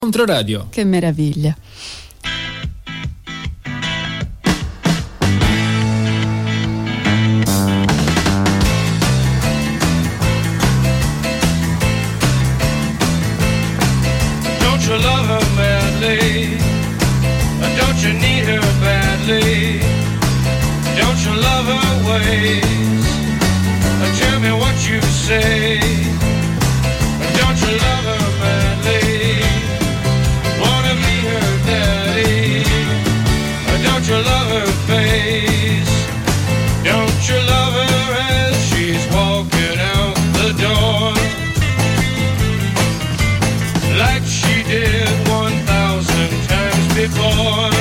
Controradio. Che meraviglia. Don't you love her madly? Don't you need her badly? Don't you love her ways? Tell me what you say. Don't you love her madly? Wanna be her daddy? Don't you love her face? Don't you love her as she's walking out the door? Like she did 1,000 times before.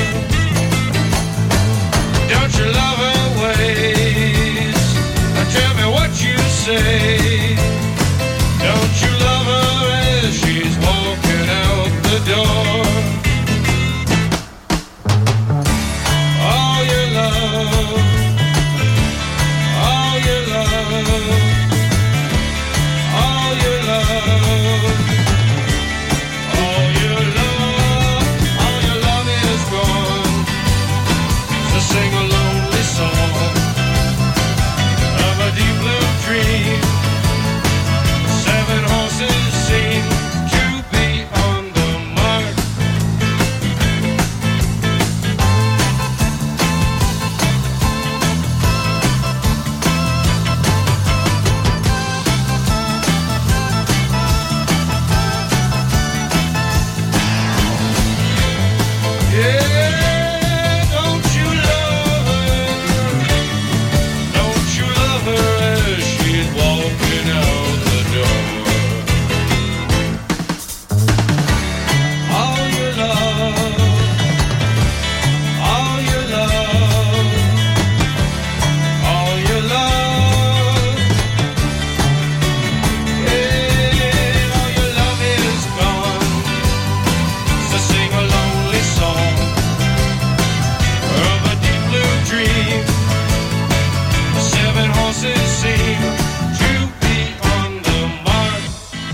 Don't you love her ways? Tell me what you say. Don't you love her as she's walking out the door? All your love, all your love, all your love, all your love, all your love is gone. So sing a lonely song of a deep blue dream. 7 horses seem to be on the mark. Yeah, don't you love her? Don't you love her as she's walking out the door? All your love, all your love, all your love. Yeah, all your love is gone. So sing a lonely song of a deep blue dream. 7 horses seem to be on the mark.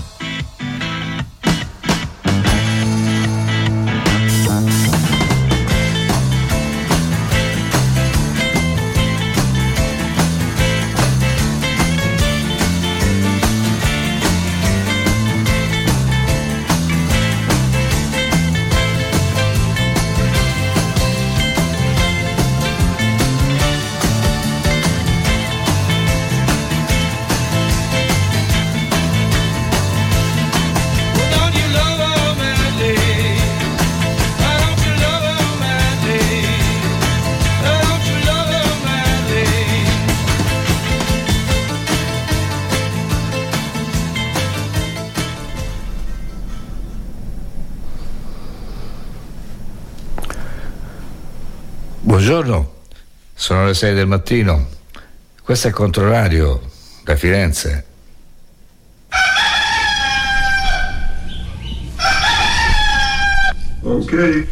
Don't you love her madly? Don't you love her madly? Don't you love her madly? Buongiorno, sono le 6 del mattino. Questo è Controradio da Firenze. Ok.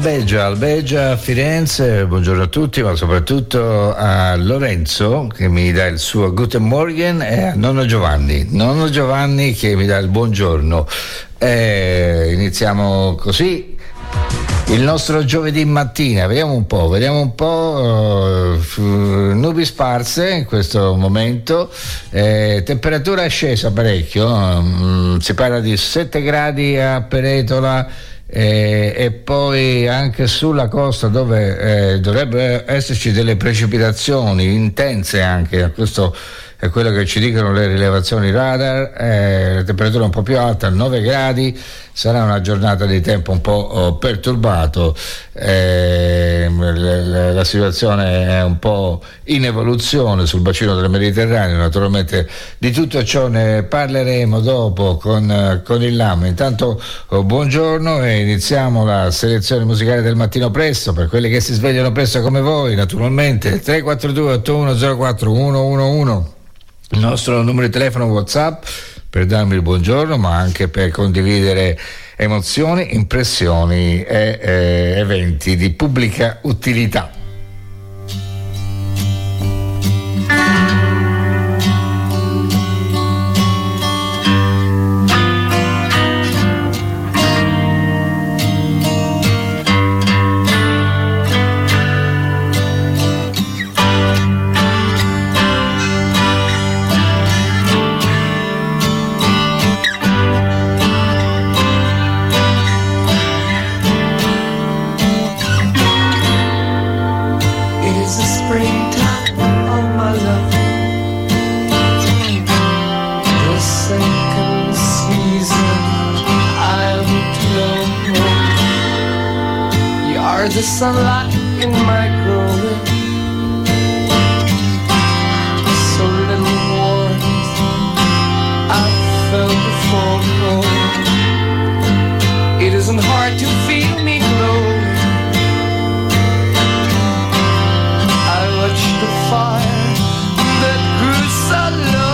Albegia a Firenze, buongiorno a tutti, ma soprattutto a Lorenzo che mi dà il suo Guten Morgen e a nonno Giovanni che mi dà il buongiorno. Iniziamo così il nostro giovedì mattina, vediamo un po', nubi sparse in questo momento, temperatura è scesa parecchio, si parla di 7 gradi a Peretola, e poi anche sulla costa dove dovrebbero esserci delle precipitazioni intense, anche questo è quello che ci dicono le rilevazioni radar, la temperatura un po' più alta, 9 gradi, sarà una giornata di tempo un po' perturbato, la situazione è un po' in evoluzione sul bacino del Mediterraneo, naturalmente di tutto ciò ne parleremo dopo con il LAM. Intanto buongiorno e iniziamo la selezione musicale del mattino presto, per quelli che si svegliano presto come voi, naturalmente 342 8104 111, il nostro numero di telefono WhatsApp per darmi il buongiorno, ma anche per condividere emozioni, impressioni e eventi di pubblica utilità. The sunlight in my growing, so little warmth I felt before. It isn't hard to feel me glowing. I watched the fire that grew so low.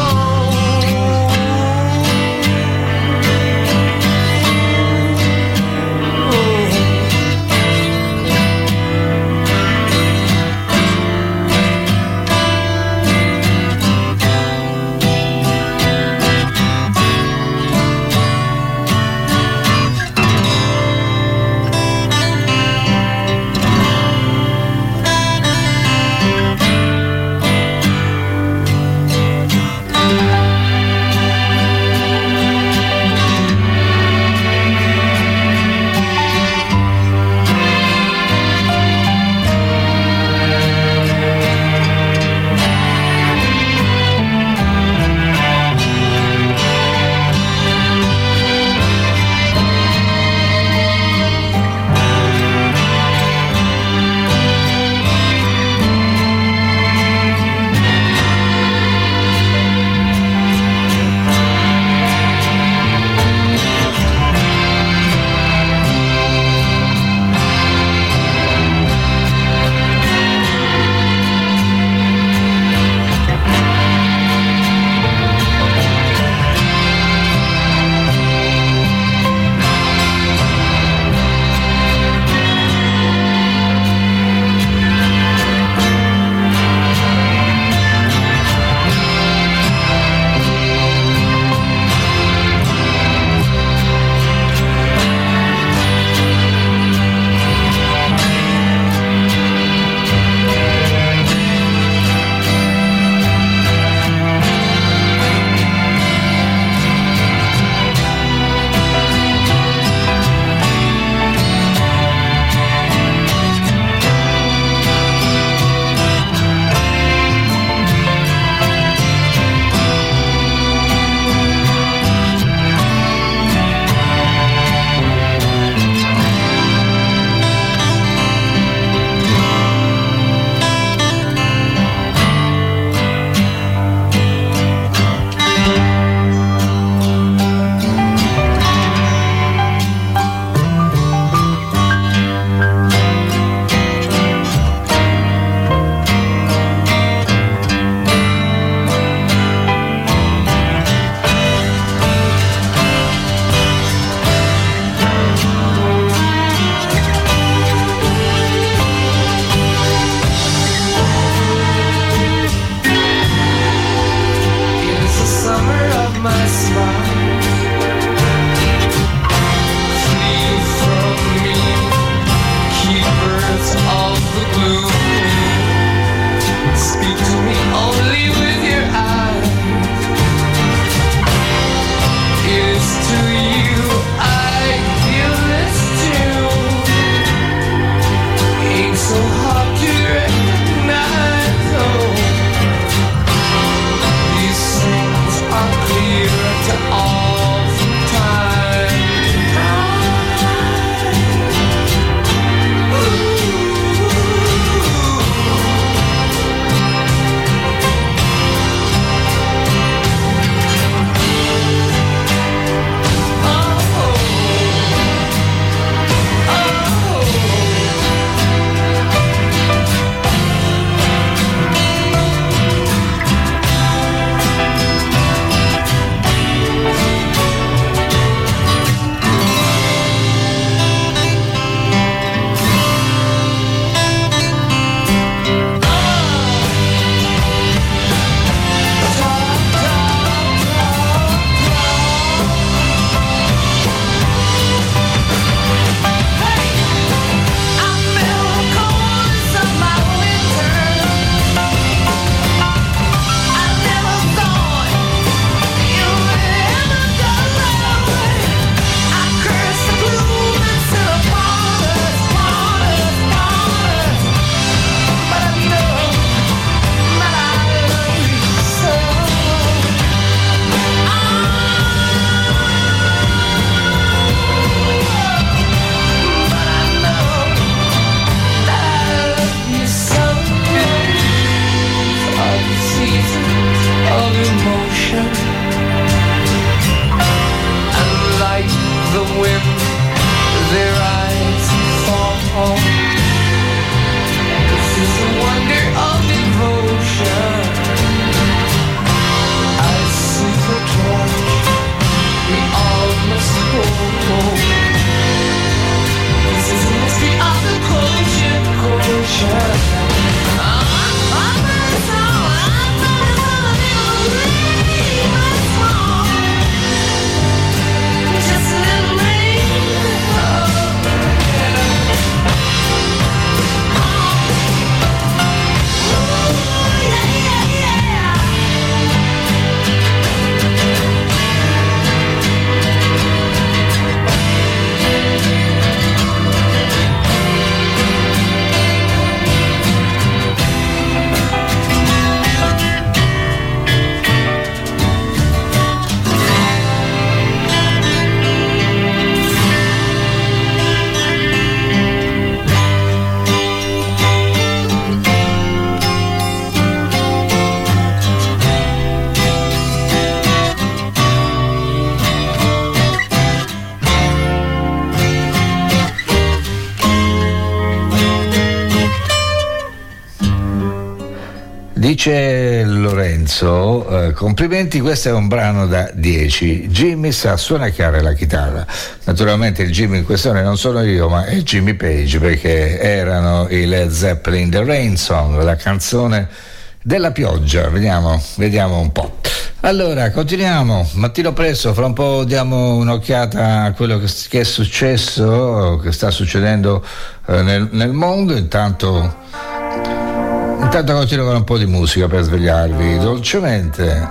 Dice Lorenzo, complimenti, questo è un brano da 10. Jimmy sa suonare la chitarra. Naturalmente il Jimmy in questione non sono io, ma è Jimmy Page, perché erano i Led Zeppelin, The Rain Song, la canzone della pioggia. Vediamo un po'. Allora, continuiamo, mattino presto, fra un po' diamo un'occhiata a quello che è successo, che sta succedendo nel mondo. Intanto continuo con un po' di musica per svegliarvi dolcemente.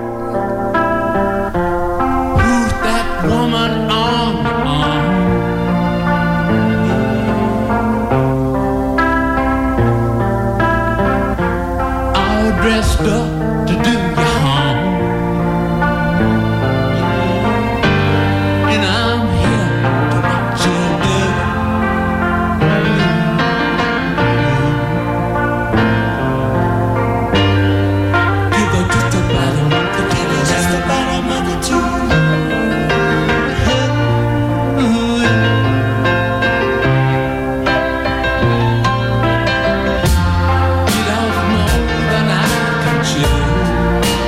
Who's that woman on the arm? All dressed up to do you harm. And I'm here to watch you do. Give her just about a month, give her just about a month or two. Get off more than I can chew.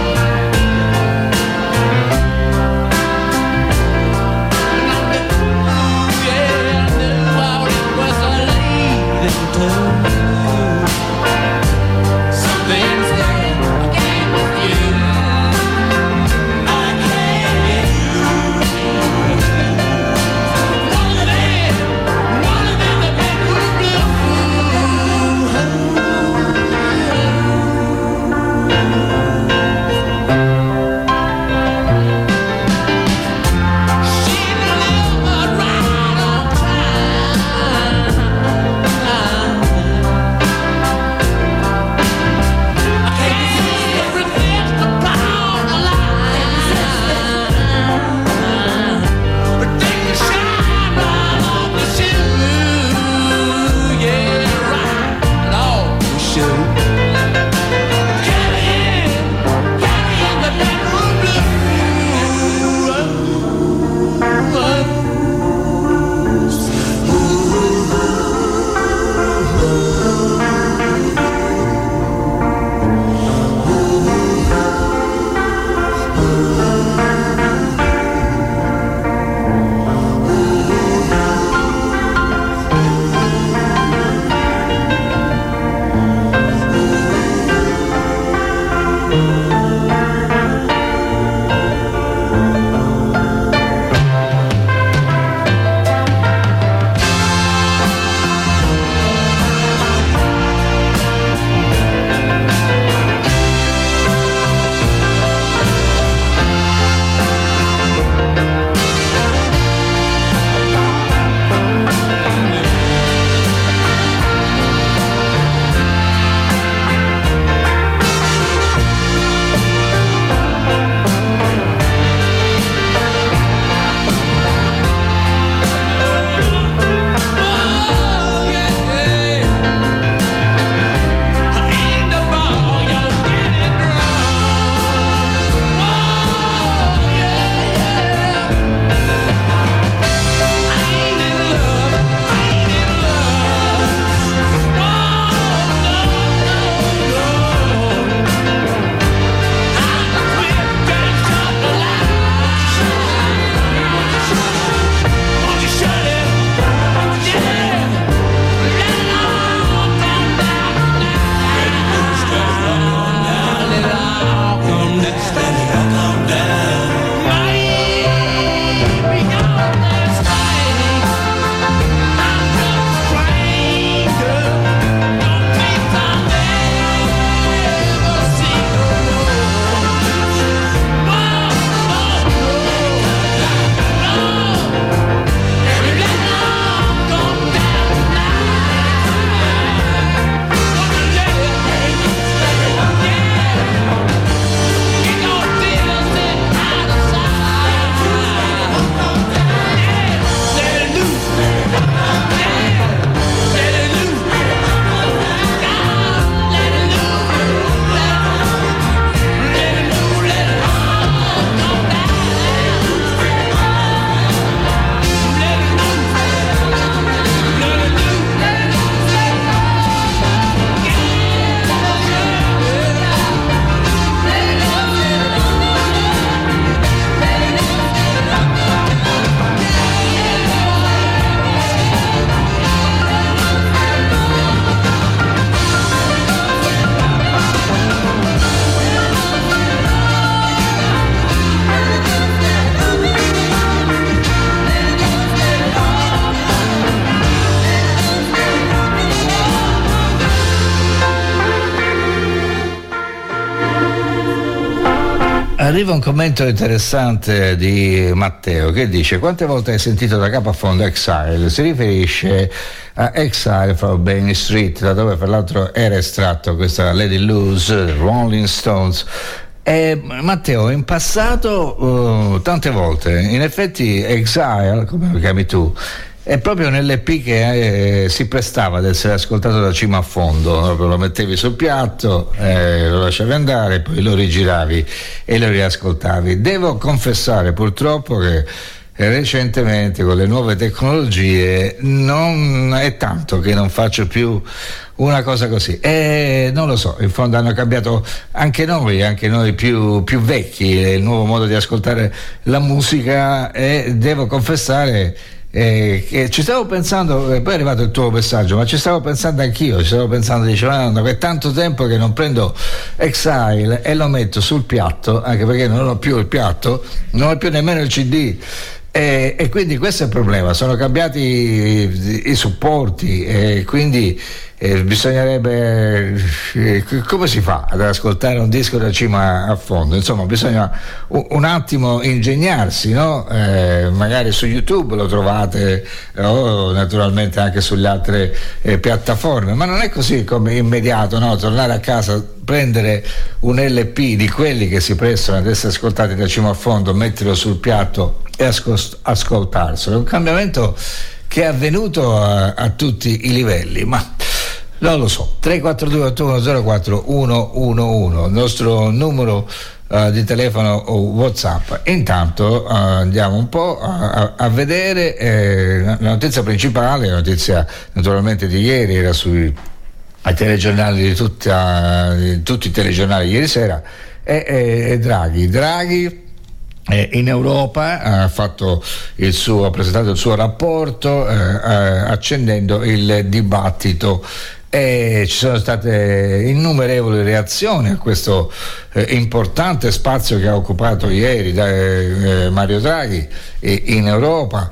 Arriva un commento interessante di Matteo che dice: quante volte hai sentito da capo a fondo Exile? Si riferisce a Exile from Bain Street, da dove per l'altro era estratto questa Lady Loose, Rolling Stones. Matteo, in passato tante volte, in effetti Exile, come lo chiami tu, è proprio nell'EP che si prestava ad essere ascoltato da cima a fondo, lo mettevi sul piatto, lo lasciavi andare, poi lo rigiravi e lo riascoltavi. Devo confessare purtroppo che recentemente con le nuove tecnologie non è tanto che non faccio più una cosa così, non lo so, in fondo hanno cambiato anche noi più vecchi, il nuovo modo di ascoltare la musica, e devo confessare che ci stavo pensando, poi è arrivato il tuo messaggio, ma ci stavo pensando anch'io, dicevo, è tanto tempo che non prendo Exile e lo metto sul piatto, anche perché non ho più il piatto, non ho più nemmeno il CD. E quindi questo è il problema, sono cambiati i supporti e quindi bisognerebbe, come si fa ad ascoltare un disco da cima a fondo? Insomma, bisogna un attimo ingegnarsi, no? Magari su YouTube lo trovate, o naturalmente anche sulle altre piattaforme, ma non è così come immediato, no? Tornare a casa, prendere un LP di quelli che si prestano ad essere ascoltati da cima a fondo, metterlo sul piatto e ascoltarselo. È un cambiamento che è avvenuto a tutti i livelli, ma non lo so. 342-8104-111, il nostro numero di telefono o WhatsApp. Intanto andiamo un po' a vedere la notizia principale, la notizia naturalmente di ieri, era sui telegiornali di tutti i telegiornali ieri sera, e Draghi in Europa ha presentato il suo rapporto accendendo il dibattito, e ci sono state innumerevoli reazioni a questo importante spazio che ha occupato ieri Mario Draghi in Europa,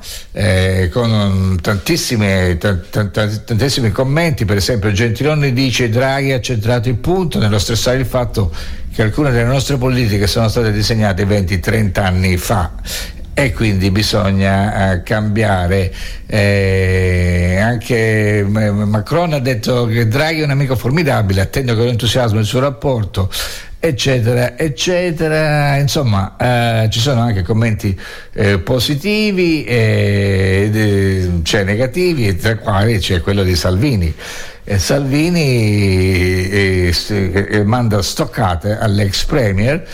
con tantissimi commenti. Per esempio Gentiloni dice: Draghi ha centrato il punto nello stressare il fatto che alcune delle nostre politiche sono state disegnate 20-30 anni fa e quindi bisogna cambiare. Anche Macron ha detto che Draghi è un amico formidabile, attendo con entusiasmo il suo rapporto, eccetera eccetera. Insomma, ci sono anche commenti positivi, cioè negativi, tra i quali c'è quello di Salvini. Salvini manda stoccate all'ex premier,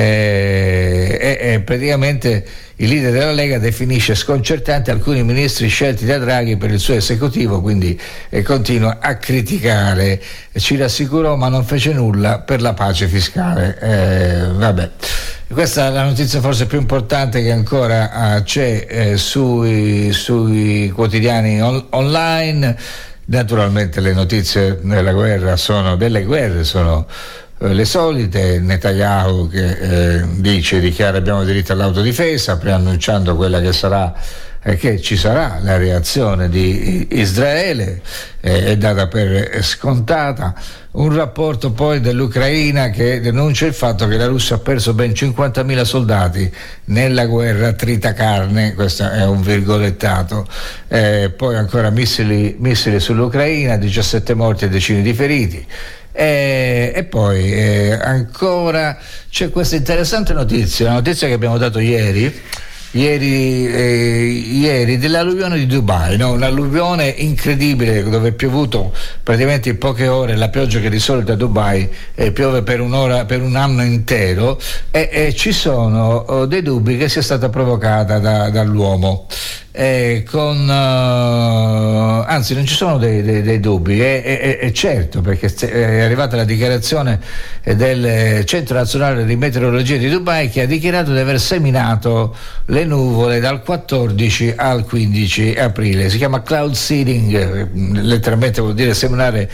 e praticamente il leader della Lega definisce sconcertanti alcuni ministri scelti da Draghi per il suo esecutivo, quindi continua a criticare. Ci rassicurò ma non fece nulla per la pace fiscale. Vabbè, questa è la notizia forse più importante che ancora c'è sui quotidiani online. Naturalmente le notizie delle guerre sono le solite. Netanyahu che dichiara abbiamo diritto all'autodifesa, preannunciando quella che ci sarà la reazione di Israele, è data per scontata. Un rapporto poi dell'Ucraina che denuncia il fatto che la Russia ha perso ben 50.000 soldati nella guerra tritacarne, questo è un virgolettato. Poi ancora missili sull'Ucraina, 17 morti e decine di feriti. E poi ancora c'è questa interessante notizia, la notizia che abbiamo dato ieri dell'alluvione di Dubai, no? Un'alluvione incredibile dove è piovuto praticamente in poche ore la pioggia che di solito a Dubai piove per un anno intero, e ci sono dei dubbi che sia stata provocata dall'uomo. Anzi, non ci sono dei dubbi, è certo, perché è arrivata la dichiarazione del Centro Nazionale di Meteorologia di Dubai, che ha dichiarato di aver seminato le nuvole dal 14 al 15 aprile. Si chiama cloud seeding, letteralmente vuol dire seminare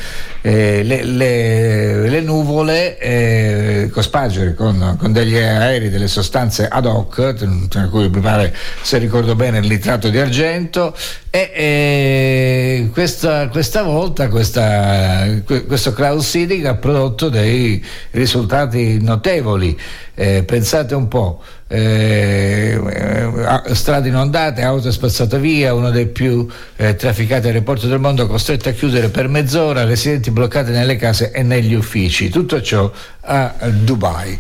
le nuvole, cospargere con degli aerei delle sostanze ad hoc, tra cui mi pare, se ricordo bene, il nitrato di argento, e questa volta questo cloud seeding ha prodotto dei risultati notevoli. pensate un po', strade inondate, auto spazzate via, uno dei più trafficati aeroporti del mondo costretto a chiudere per mezz'ora, residenti bloccati nelle case e negli uffici, tutto ciò a Dubai.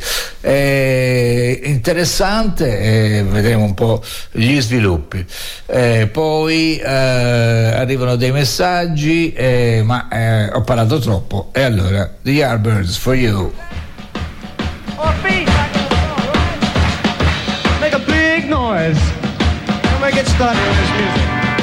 Interessante, vedremo un po' gli sviluppi. Poi arrivano dei messaggi, ma ho parlato troppo, e allora The Yardbirds for you. Make a big noise when we get started with this music.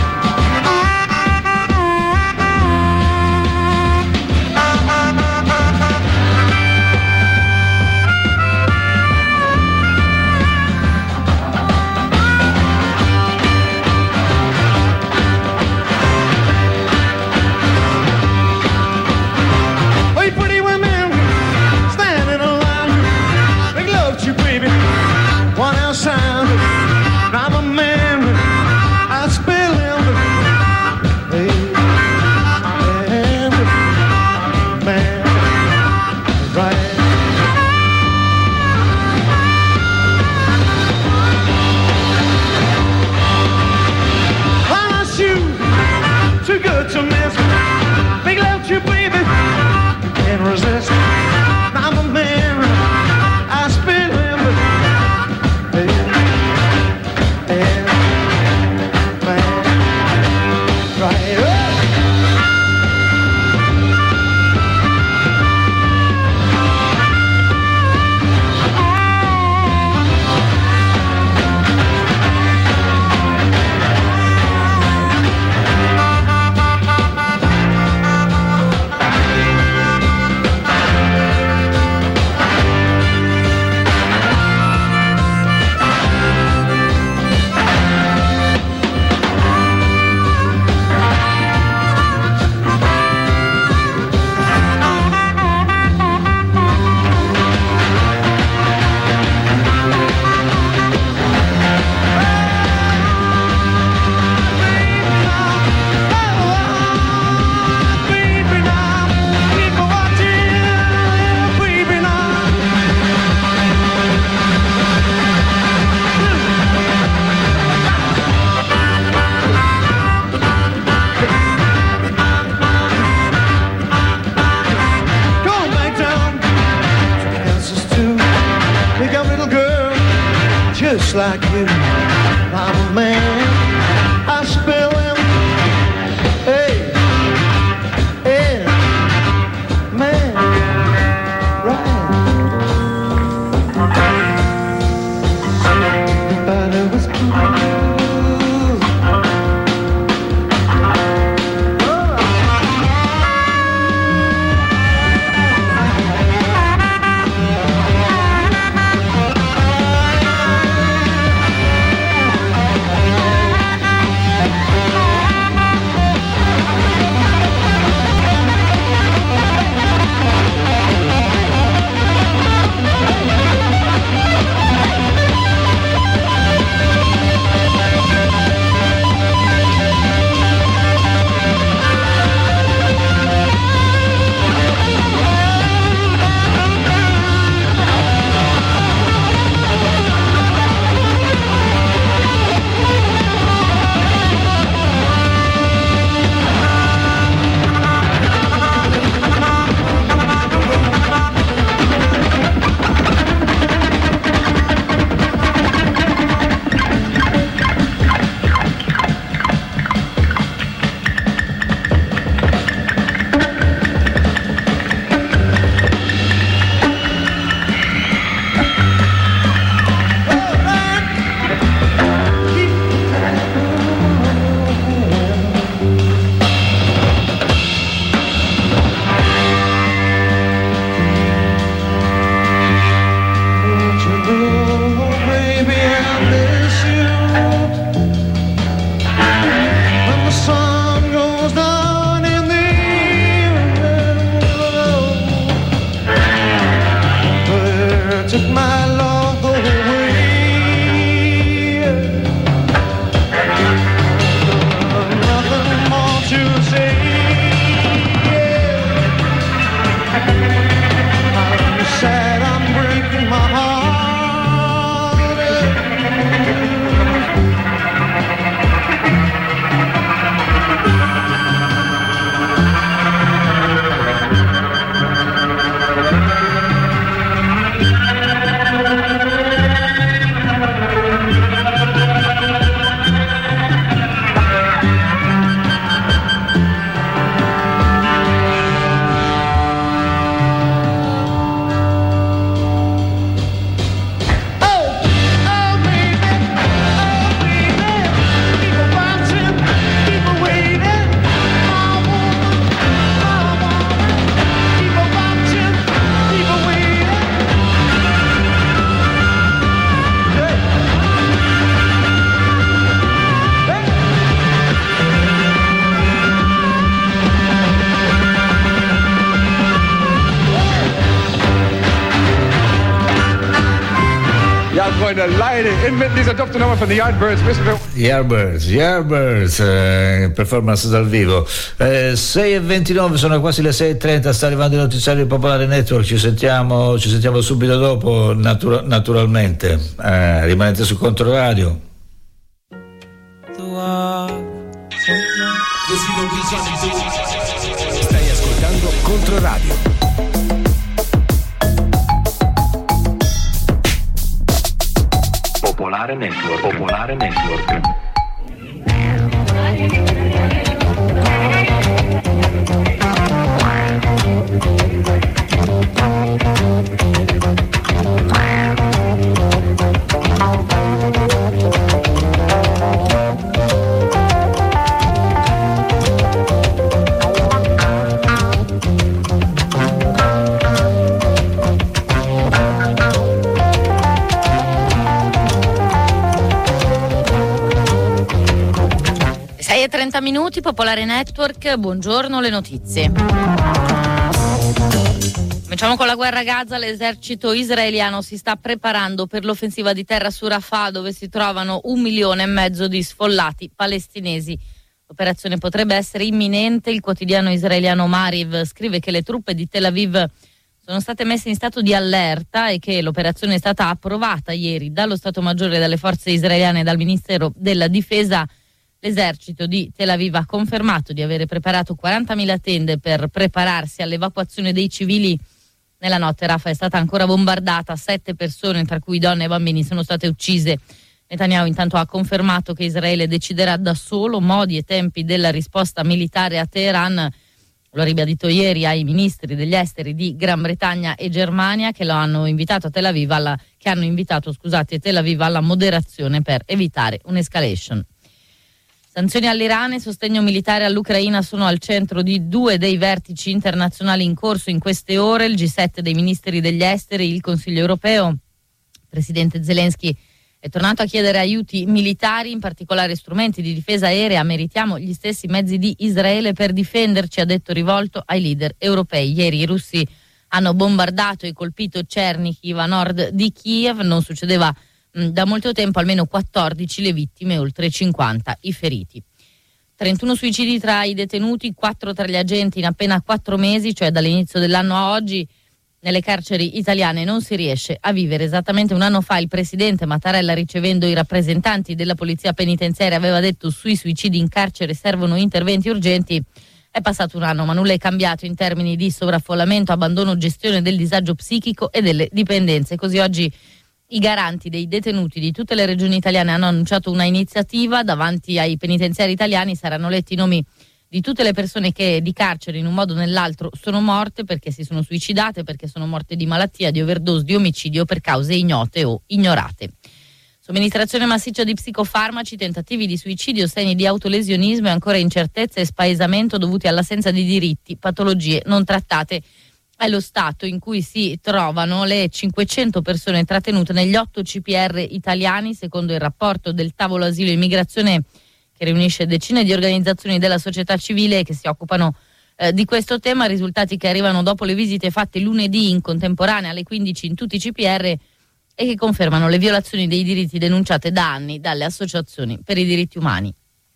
Like you, I'm a man, I spell him, hey, hey, man, right. Everybody was cool. Sad, I'm breaking my heart. meine Leine. Inmitten dieser Dufte-Nummer von The Yardbirds wissen wir... Yardbirds, performance dal vivo. 6:29, sono quasi le 6:30, sta arrivando il notiziario di Popolare Network, ci sentiamo subito dopo, naturalmente. Rimanete su Controradio. Stai ascoltando Controradio. Popolare Network. E 30 minuti, Popolare Network, buongiorno, le notizie. Cominciamo con la guerra a Gaza. L'esercito israeliano si sta preparando per l'offensiva di terra su Rafah, dove si trovano 1,5 milioni di sfollati palestinesi. L'operazione potrebbe essere imminente. Il quotidiano israeliano Mariv scrive che le truppe di Tel Aviv sono state messe in stato di allerta e che l'operazione è stata approvata ieri dallo Stato Maggiore, dalle forze israeliane e dal Ministero della Difesa. L'esercito di Tel Aviv ha confermato di avere preparato 40.000 tende per prepararsi all'evacuazione dei civili. Nella notte Rafah è stata ancora bombardata, 7 persone, tra cui donne e bambini, sono state uccise. Netanyahu intanto ha confermato che Israele deciderà da solo modi e tempi della risposta militare a Teheran. Lo ha ribadito ieri ai ministri degli esteri di Gran Bretagna e Germania, che hanno invitato Tel Aviv alla moderazione per evitare un'escalation. Sanzioni all'Iran e sostegno militare all'Ucraina sono al centro di 2 dei vertici internazionali in corso in queste ore, il G7 dei ministri degli esteri, il Consiglio europeo. Il presidente Zelensky è tornato a chiedere aiuti militari, in particolare strumenti di difesa aerea. Meritiamo gli stessi mezzi di Israele per difenderci, ha detto, rivolto ai leader europei. Ieri i russi hanno bombardato e colpito Chernihiv, a nord di Kiev. Non succedeva da molto tempo, almeno 14 le vittime, oltre 50 i feriti. 31 suicidi tra i detenuti, 4 tra gli agenti in appena 4 mesi, cioè dall'inizio dell'anno a oggi. Nelle carceri italiane non si riesce a vivere. Esattamente un anno fa il presidente Mattarella, ricevendo i rappresentanti della polizia penitenziaria, aveva detto: sui suicidi in carcere servono interventi urgenti. È passato un anno, ma nulla è cambiato in termini di sovraffollamento, abbandono, gestione del disagio psichico e delle dipendenze. Così oggi i garanti dei detenuti di tutte le regioni italiane hanno annunciato una iniziativa. Davanti ai penitenziari italiani saranno letti i nomi di tutte le persone che di carcere in un modo o nell'altro sono morte, perché si sono suicidate, perché sono morte di malattia, di overdose, di omicidio, per cause ignote o ignorate. Somministrazione massiccia di psicofarmaci, tentativi di suicidio, segni di autolesionismo e ancora incertezze e spaesamento dovuti all'assenza di diritti, patologie non trattate. È lo stato in cui si trovano le 500 persone trattenute negli 8 CPR italiani, secondo il rapporto del tavolo asilo e immigrazione, che riunisce decine di organizzazioni della società civile che si occupano di questo tema. Risultati che arrivano dopo le visite fatte lunedì in contemporanea alle 15 in tutti i CPR e che confermano le violazioni dei diritti denunciate da anni dalle associazioni per i diritti umani.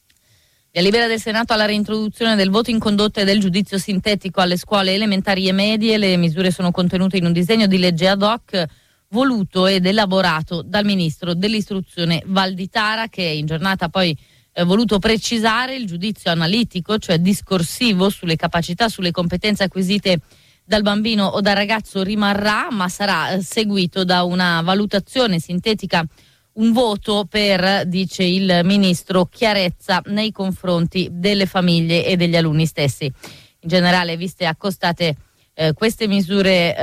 Via libera del Senato alla reintroduzione del voto in condotta e del giudizio sintetico alle scuole elementari e medie. Le misure sono contenute in un disegno di legge ad hoc voluto ed elaborato dal ministro dell'istruzione Valditara, che in giornata poi voluto precisare il giudizio analitico, cioè discorsivo, sulle capacità, sulle competenze acquisite dal bambino o dal ragazzo rimarrà, ma sarà seguito da una valutazione sintetica, un voto per, dice il ministro, chiarezza nei confronti delle famiglie e degli alunni stessi. In generale, viste accostate, queste misure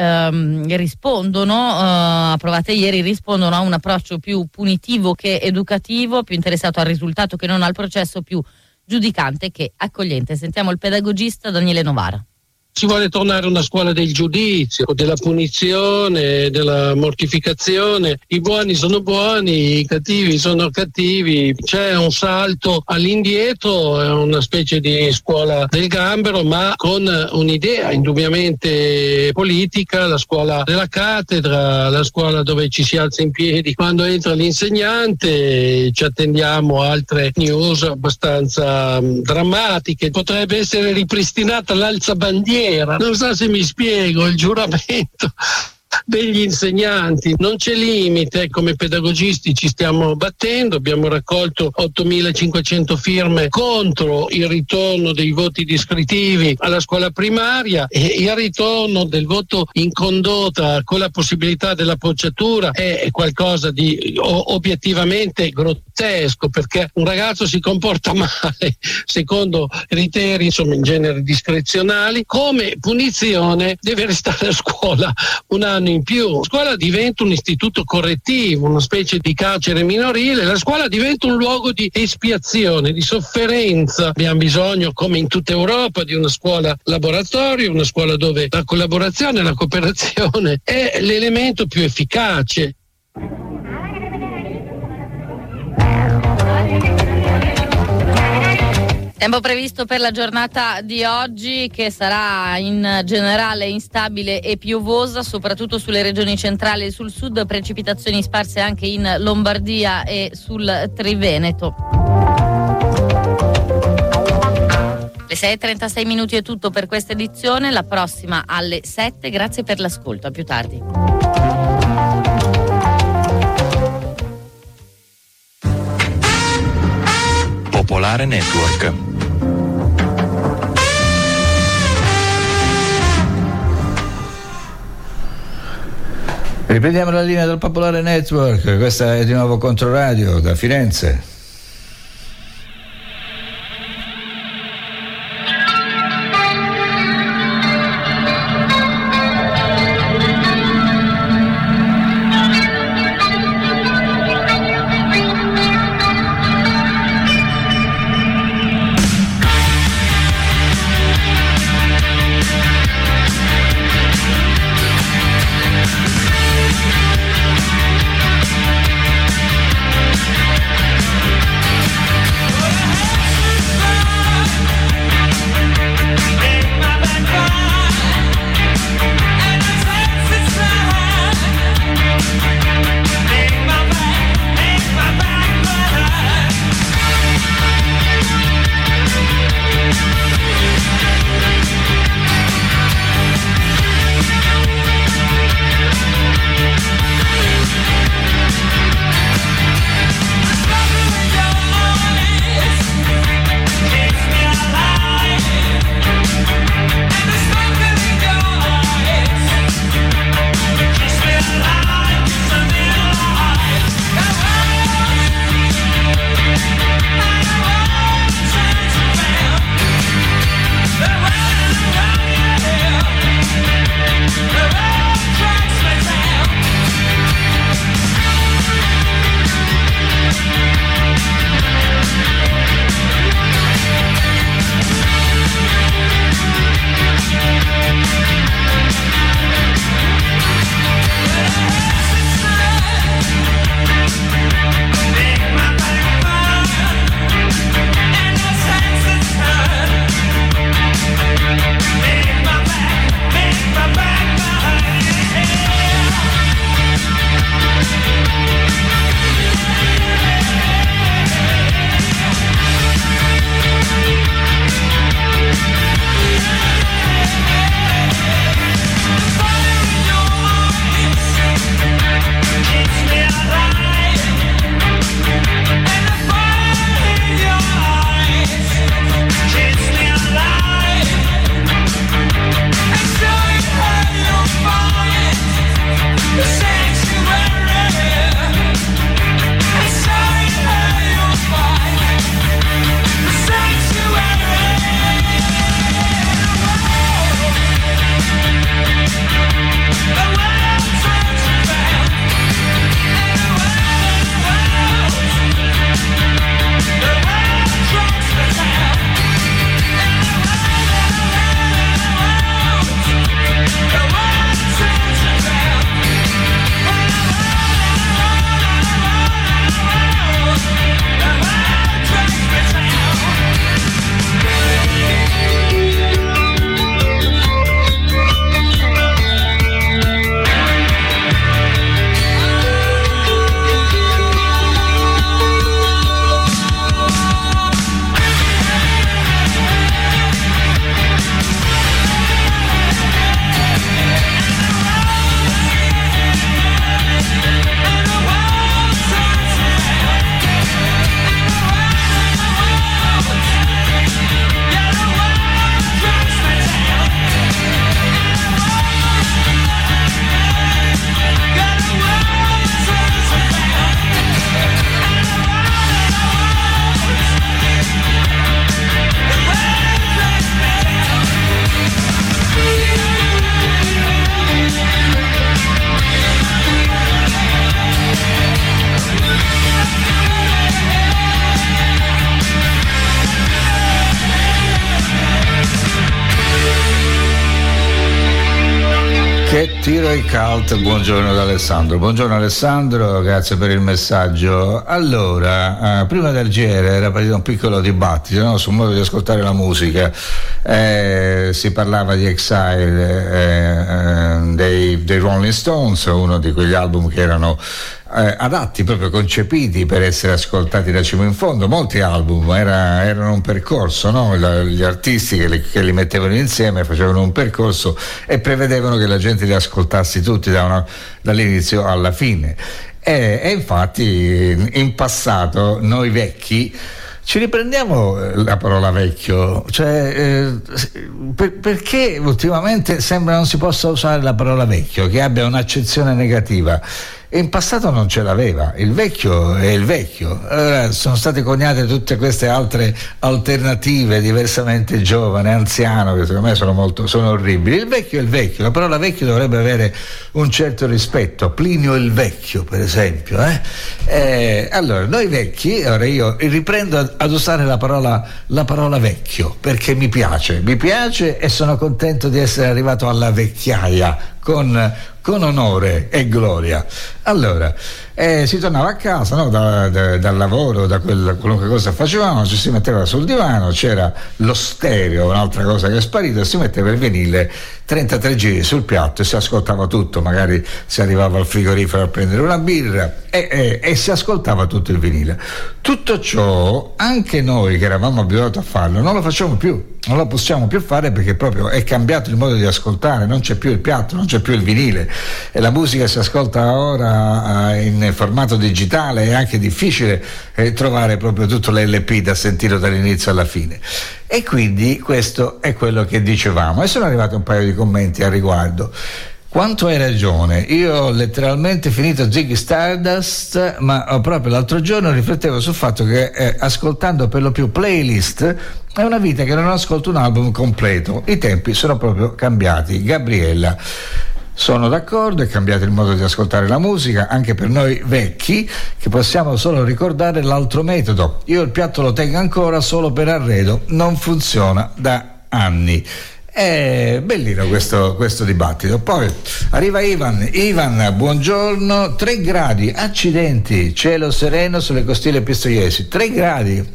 approvate ieri, rispondono a un approccio più punitivo che educativo, più interessato al risultato che non al processo, più giudicante che accogliente. Sentiamo il pedagogista Daniele Novara. Si vuole tornare a una scuola del giudizio, della punizione, della mortificazione. I buoni sono buoni, i cattivi sono cattivi. C'è un salto all'indietro, è una specie di scuola del gambero, ma con un'idea indubbiamente politica, la scuola della cattedra, la scuola dove ci si alza in piedi quando entra l'insegnante. Ci attendiamo altre news abbastanza drammatiche. Potrebbe essere ripristinata l'alzabandiera. Non so se mi spiego, il giuramento degli insegnanti. Non c'è limite, come pedagogisti ci stiamo battendo, abbiamo raccolto 8.500 firme contro il ritorno dei voti descrittivi alla scuola primaria, e il ritorno del voto in condotta con la possibilità della bocciatura è qualcosa di obiettivamente grottesco, perché un ragazzo si comporta male secondo criteri insomma in genere discrezionali, come punizione deve restare a scuola un anno in più. La scuola diventa un istituto correttivo, una specie di carcere minorile. La scuola diventa un luogo di espiazione, di sofferenza. Abbiamo bisogno, come in tutta Europa, di una scuola laboratorio, una scuola dove la collaborazione e la cooperazione è l'elemento più efficace. Tempo previsto per la giornata di oggi, che sarà in generale instabile e piovosa, soprattutto sulle regioni centrali e sul sud, precipitazioni sparse anche in Lombardia e sul Triveneto. Le 6:36 minuti è tutto per questa edizione, la prossima alle 7. Grazie per l'ascolto, a più tardi. Popolare Network. Riprendiamo la linea del Popolare Network, questa è di nuovo Controradio da Firenze. Che tiro ai cult. Buongiorno da Alessandro. Buongiorno Alessandro, grazie per il messaggio. Allora, prima del GR era partito un piccolo dibattito, no? Sul modo di ascoltare la musica. Si parlava di Exile, dei Rolling Stones, uno di quegli album che erano adatti, proprio concepiti per essere ascoltati da cima in fondo. Molti album erano un percorso, no? Gli artisti che li mettevano insieme facevano un percorso e prevedevano che la gente li ascoltasse tutti dall'inizio alla fine, e infatti in passato noi vecchi ci riprendiamo la parola vecchio, cioè perché ultimamente sembra non si possa usare la parola vecchio, che abbia un'accezione negativa. In passato non ce l'aveva, il vecchio è il vecchio. Sono state coniate tutte queste altre alternative, diversamente giovane, anziano, che secondo me sono orribili. Il vecchio è il vecchio, la parola vecchio dovrebbe avere un certo rispetto. Plinio il Vecchio, per esempio. Allora, noi vecchi, ora io riprendo ad usare la parola vecchio, perché mi piace e sono contento di essere arrivato alla vecchiaia con onore e gloria. Allora, si tornava a casa, no? dal lavoro, da qualunque cosa facevamo, ci si metteva sul divano, c'era lo stereo, un'altra cosa che è sparita, si metteva il vinile, 33 giri sul piatto e si ascoltava tutto, magari si arrivava al frigorifero a prendere una birra e si ascoltava tutto il vinile. Tutto ciò, anche noi che eravamo abituati a farlo, non lo facciamo più, non lo possiamo più fare, perché proprio è cambiato il modo di ascoltare, non c'è più il piatto, non c'è più il vinile, e la musica si ascolta ora in formato digitale. È anche difficile trovare proprio tutto l'LP da sentire dall'inizio alla fine, e quindi questo è quello che dicevamo, e sono arrivati un paio di commenti al riguardo. Quanto hai ragione, io ho letteralmente finito Ziggy Stardust, ma proprio l'altro giorno riflettevo sul fatto che ascoltando per lo più playlist è una vita che non ascolto un album completo, i tempi sono proprio cambiati. Gabriella: sono d'accordo, è cambiato il modo di ascoltare la musica, anche per noi vecchi che possiamo solo ricordare l'altro metodo. Io il piatto lo tengo ancora solo per arredo, non funziona da anni. È bellino questo dibattito. Poi arriva Ivan, buongiorno. 3 gradi, accidenti, cielo sereno sulle costiere pistoiesi, 3 gradi.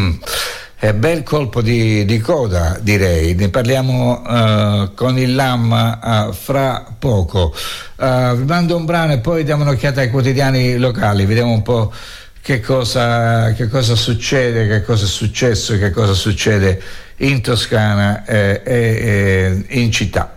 È bel colpo di coda, direi. Ne parliamo con il LAM fra poco. Vi mando un brano e poi diamo un'occhiata ai quotidiani locali, vediamo un po' che cosa succede, che cosa è successo e che cosa succede in Toscana e in città.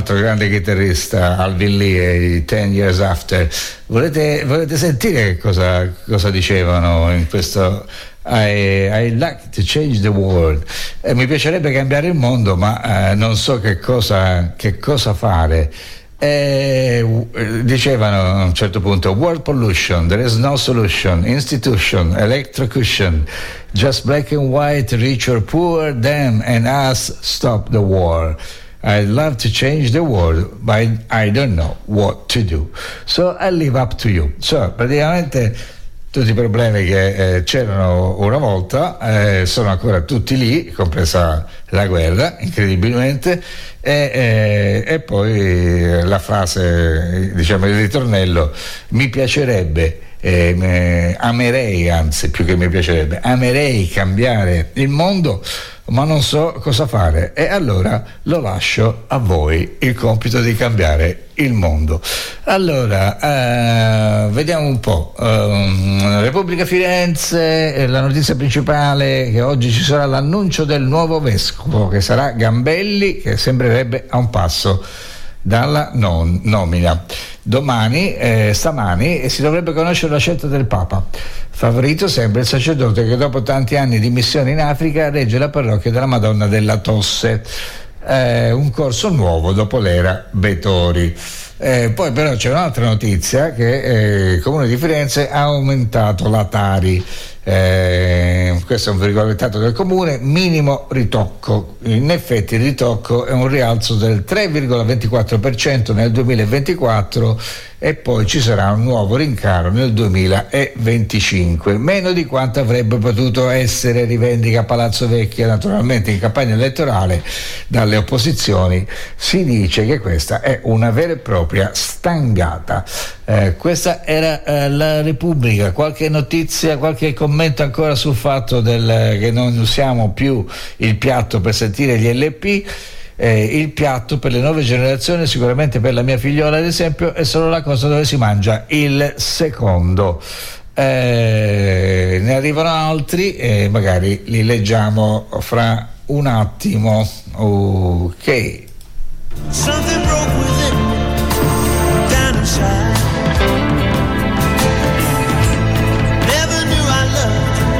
altro grande chitarrista, Alvin Lee e i 10 Years After. Volete sentire cosa dicevano in questo I like to change the world? Mi piacerebbe cambiare il mondo, ma non so che cosa fare. Dicevano a un certo punto: world pollution, there is no solution, institution, electrocution, just black and white, rich or poor, them and us, stop the war. I'd love to change the world, but I don't know what to do, so I leave up to you. So praticamente tutti i problemi che c'erano una volta sono ancora tutti lì, compresa la guerra, incredibilmente, e poi la frase, diciamo il ritornello: mi piacerebbe, amerei, anzi più che mi piacerebbe, amerei cambiare il mondo, ma non so cosa fare, e allora lo lascio a voi il compito di cambiare il mondo. Allora vediamo un po'. Repubblica Firenze, la notizia principale: che oggi ci sarà l'annuncio del nuovo vescovo, che sarà Gambelli, che sembrerebbe a un passo dalla nomina. Stamani si dovrebbe conoscere la scelta del Papa. Favorito sembra il sacerdote che dopo tanti anni di missione in Africa regge la parrocchia della Madonna della Tosse, un corso nuovo dopo l'era Betori. Poi però c'è un'altra notizia, che il Comune di Firenze ha aumentato la Tari. Questo è un virgolettato del Comune: minimo ritocco. In effetti il ritocco è un rialzo del 3,24% nel 2024, e poi ci sarà un nuovo rincaro nel 2025, meno di quanto avrebbe potuto essere, rivendica Palazzo Vecchia. Naturalmente in campagna elettorale dalle opposizioni si dice che questa è una vera e propria stangata. Questa era la Repubblica. Qualche notizia, qualche commento ancora sul fatto che non usiamo più il piatto per sentire gli LP. Il piatto per le nuove generazioni, sicuramente per la mia figliola ad esempio, è solo la cosa dove si mangia il secondo. Ne arrivano altri e magari li leggiamo fra un attimo. Ok. Something broke within me, down inside. Never knew I loved you.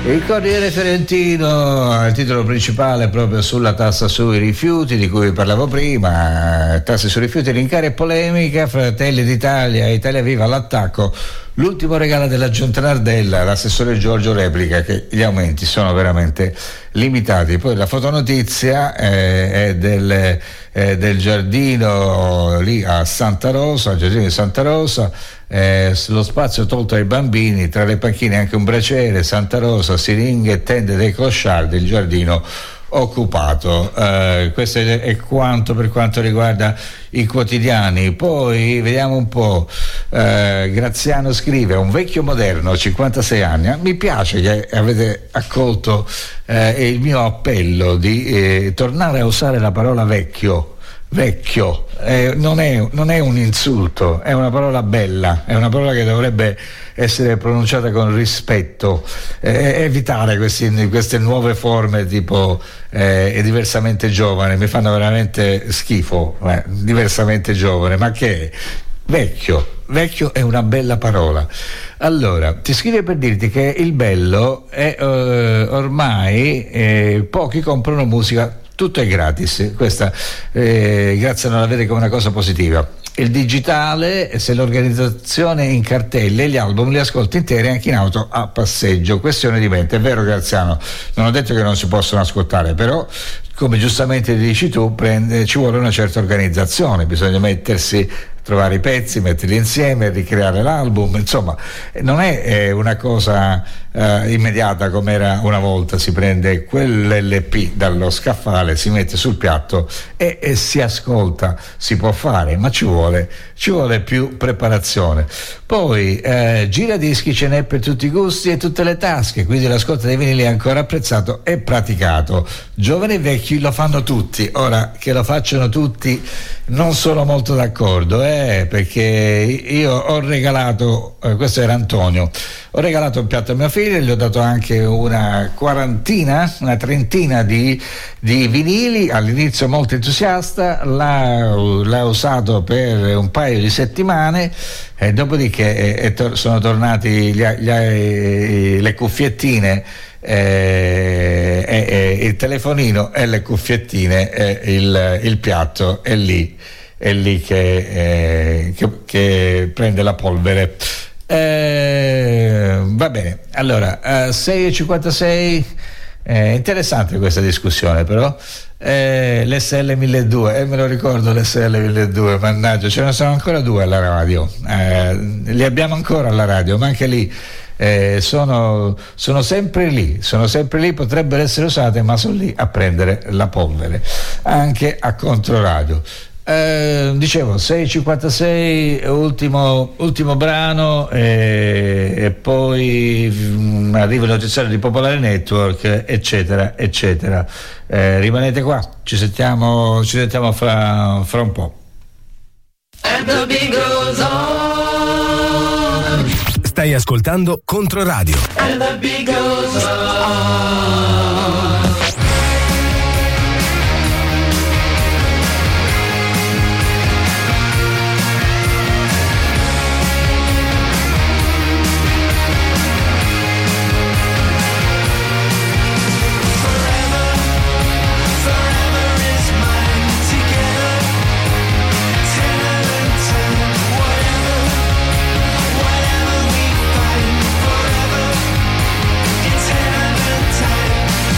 Il Corriere Fiorentino, il titolo principale proprio sulla tassa sui rifiuti di cui parlavo prima, tasse sui rifiuti, rincari e polemica, Fratelli d'Italia e Italia Viva all'attacco, l'ultimo regalo della Giunta Nardella, l'assessore Giorgio replica che gli aumenti sono veramente limitati. Poi la fotonotizia è del giardino lì a Santa Rosa, al giardino di Santa Rosa, lo spazio tolto ai bambini, tra le panchine anche un braciere, Santa Rosa, siringhe e tende dei clochard, il giardino occupato. Questo è quanto per quanto riguarda i quotidiani. Poi vediamo un po'. Graziano scrive: un vecchio moderno, 56 anni. Mi piace che avete accolto il mio appello di tornare a usare la parola vecchio. Non è un insulto, è una parola bella, è una parola che dovrebbe essere pronunciata con rispetto, evitare queste nuove forme tipo diversamente giovane, mi fanno veramente schifo. Diversamente giovane, ma che è? Vecchio è una bella parola. Allora, ti scrive per dirti che il bello è ormai pochi comprano musica, tutto è gratis. Questa grazie a non la vede come una cosa positiva. Il digitale, se l'organizzazione in cartelle, gli album li ascolti interi anche in auto a passeggio. Questione di mente. È vero, Graziano, non ho detto che non si possono ascoltare, però come giustamente dici tu, ci vuole una certa organizzazione, bisogna mettersi, trovare i pezzi, metterli insieme, ricreare l'album, insomma non è una cosa immediata come era una volta. Si prende quell'LP dallo scaffale, si mette sul piatto e si ascolta. Si può fare, ma ci vuole più preparazione. Poi giradischi ce n'è per tutti i gusti e tutte le tasche, quindi l'ascolto dei vinili è ancora apprezzato e praticato. Giovani e vecchi lo fanno tutti. Ora, che lo facciano tutti non sono molto d'accordo, perché io ho regalato, questo era Antonio, ho regalato un piatto a mio figlio, gli ho dato anche una trentina di vinili, all'inizio molto entusiasta, l'ha usato per un paio di settimane e dopodiché sono tornati le cuffiettine, il telefonino e le cuffiettine, il piatto è lì che prende la polvere. Va bene, allora 6:56, interessante questa discussione, però l'SL 1200, me lo ricordo, l'SL 1200, mannaggia, ce ne sono ancora due alla radio, li abbiamo ancora alla radio, ma anche lì sono sempre lì, potrebbero essere usate, ma sono lì a prendere la polvere, anche a controradio. Dicevo 6:56, ultimo brano, e poi arriva il notiziario di Popolare Network, eccetera. Rimanete qua, ci sentiamo fra un po'. And the beat goes on. Stai ascoltando Controradio. And the beat goes on. Forever, it's heaven time.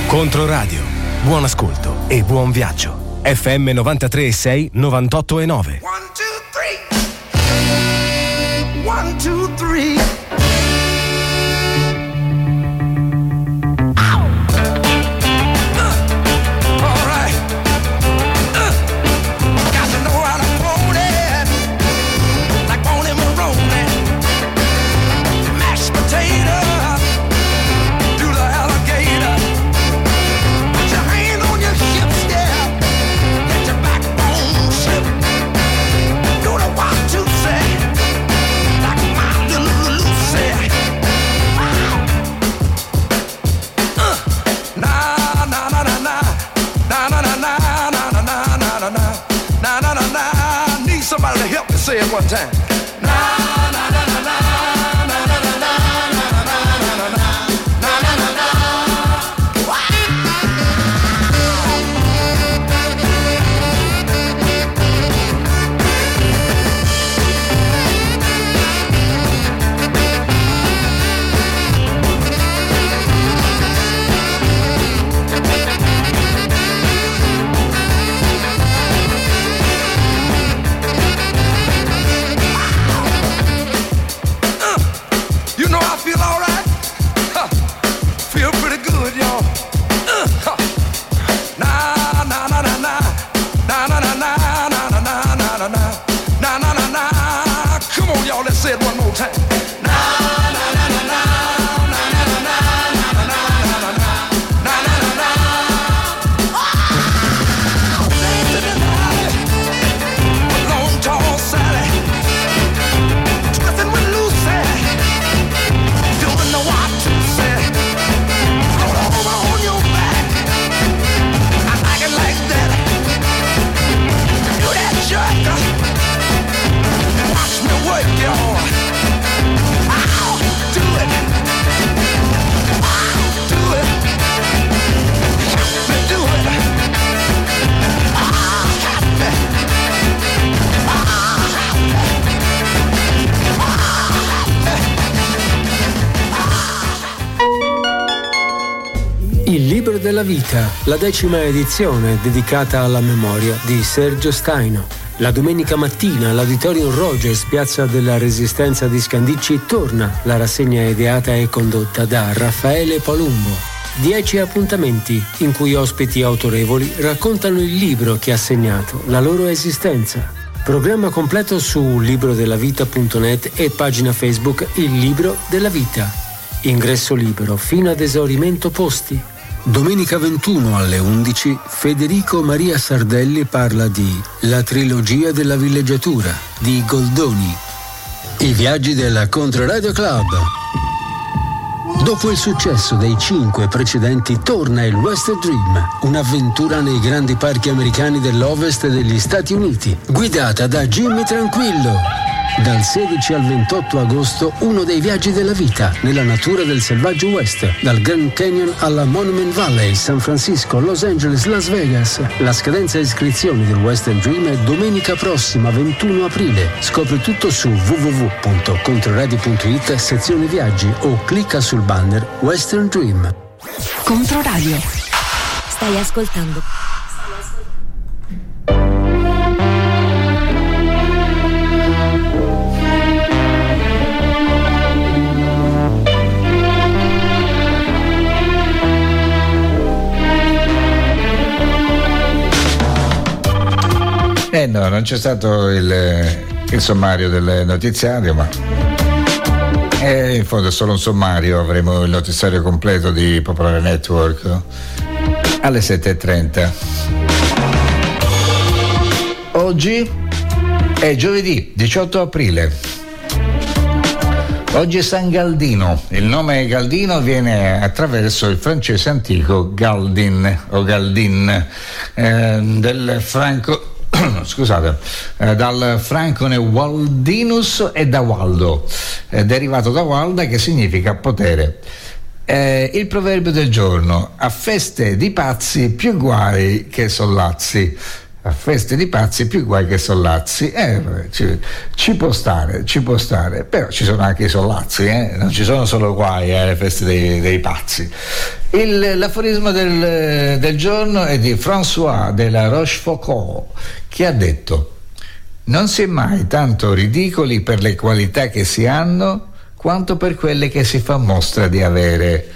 Controradio. Buon ascolto e buon viaggio. FM 93.6, 98.9. 1, 2, 3. 1, 2, 3. Say it one time. Della vita, la 10ª edizione dedicata alla memoria di Sergio Staino. La domenica mattina all'Auditorium Rogers, piazza della Resistenza di Scandicci, torna la rassegna ideata e condotta da Raffaele Palumbo. 10 appuntamenti in cui ospiti autorevoli raccontano il libro che ha segnato la loro esistenza. Programma completo su librodellavita.net e pagina Facebook Il Libro della Vita. Ingresso libero fino ad esaurimento posti. Domenica 21 alle 11 Federico Maria Sardelli parla di La trilogia della villeggiatura di Goldoni. I viaggi della Controradio Club. Dopo il successo dei 5 precedenti torna il Western Dream, un'avventura nei grandi parchi americani dell'Ovest degli Stati Uniti, guidata da Jimmy Tranquillo. Dal 16 al 28 agosto, uno dei viaggi della vita nella natura del selvaggio West, dal Grand Canyon alla Monument Valley, San Francisco, Los Angeles, Las Vegas. La scadenza iscrizioni del Western Dream è domenica prossima, 21 aprile. Scopri tutto su www.controradio.it, sezione viaggi, o clicca sul banner Western Dream. Controradio. Stai ascoltando. No, non c'è stato il sommario del notiziario, ma in fondo è solo un sommario. Avremo il notiziario completo di Popolare Network alle 7:30. Oggi è giovedì 18 aprile. Oggi è San Galdino. Il nome Galdino viene attraverso il francese antico Galdin o Galdin, del franco dal francone Waldinus e da Waldo, derivato da Walda, che significa potere. Il proverbio del giorno: a feste di pazzi più guai che sollazzi. a feste di pazzi più guai che sollazzi. Ci può stare, però ci sono anche i sollazzi, non ci sono solo guai alle feste dei pazzi. L'aforismo del giorno è di François de la Rochefoucauld, che ha detto: non si è mai tanto ridicoli per le qualità che si hanno quanto per quelle che si fa mostra di avere.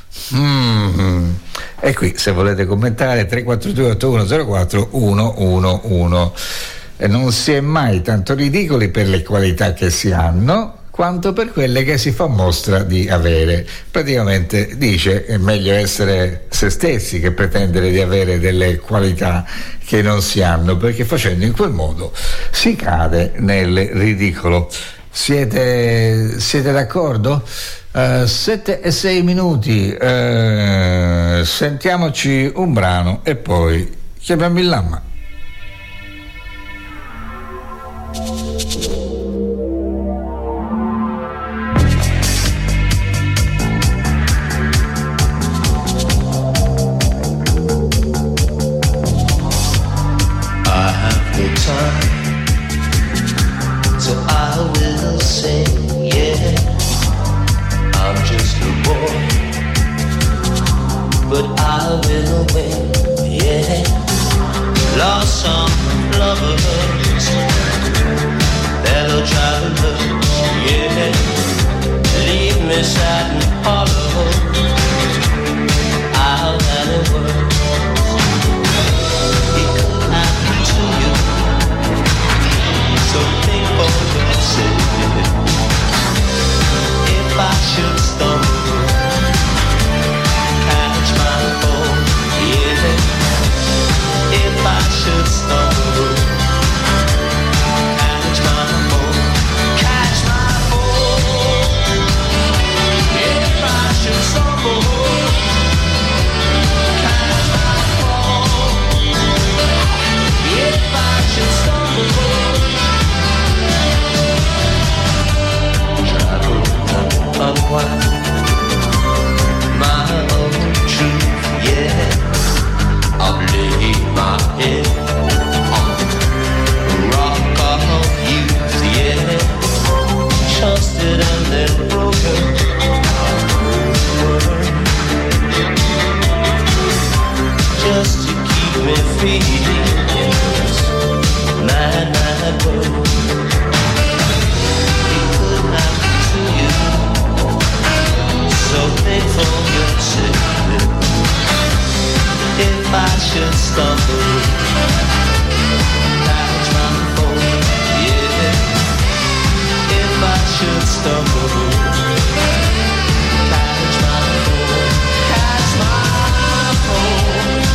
E qui, se volete commentare, 342 8104 111. Non si è mai tanto ridicoli per le qualità che si hanno quanto per quelle che si fa mostra di avere. Praticamente dice: è meglio essere se stessi che pretendere di avere delle qualità che non si hanno, perché facendo in quel modo si cade nel ridicolo. Siete d'accordo? 7 e 6 minuti, sentiamoci un brano e poi chiamiamo il Lamma. I have no time, so I will sing, yeah. I'm just a boy, but I will win, yeah. Lost some lovers, fellow travelers, yeah. Leave me sad and hollow, I'll have it worse. It could happen to you, so think for yourself. If I should stumble, catch my fall, yeah. If I should stumble, catch my fall, catch my fall. If I should stumble, catch my fall. If I should stumble, unwind my own truth, yeah. I've laid my head on the rock of youth, yeah. Trusted and then broken, just to keep me free, yes. Mad world. It could happen to you, so think for yourself. If I should stumble, catch my fall, yeah. If I should stumble, catch my fall, catch my fall.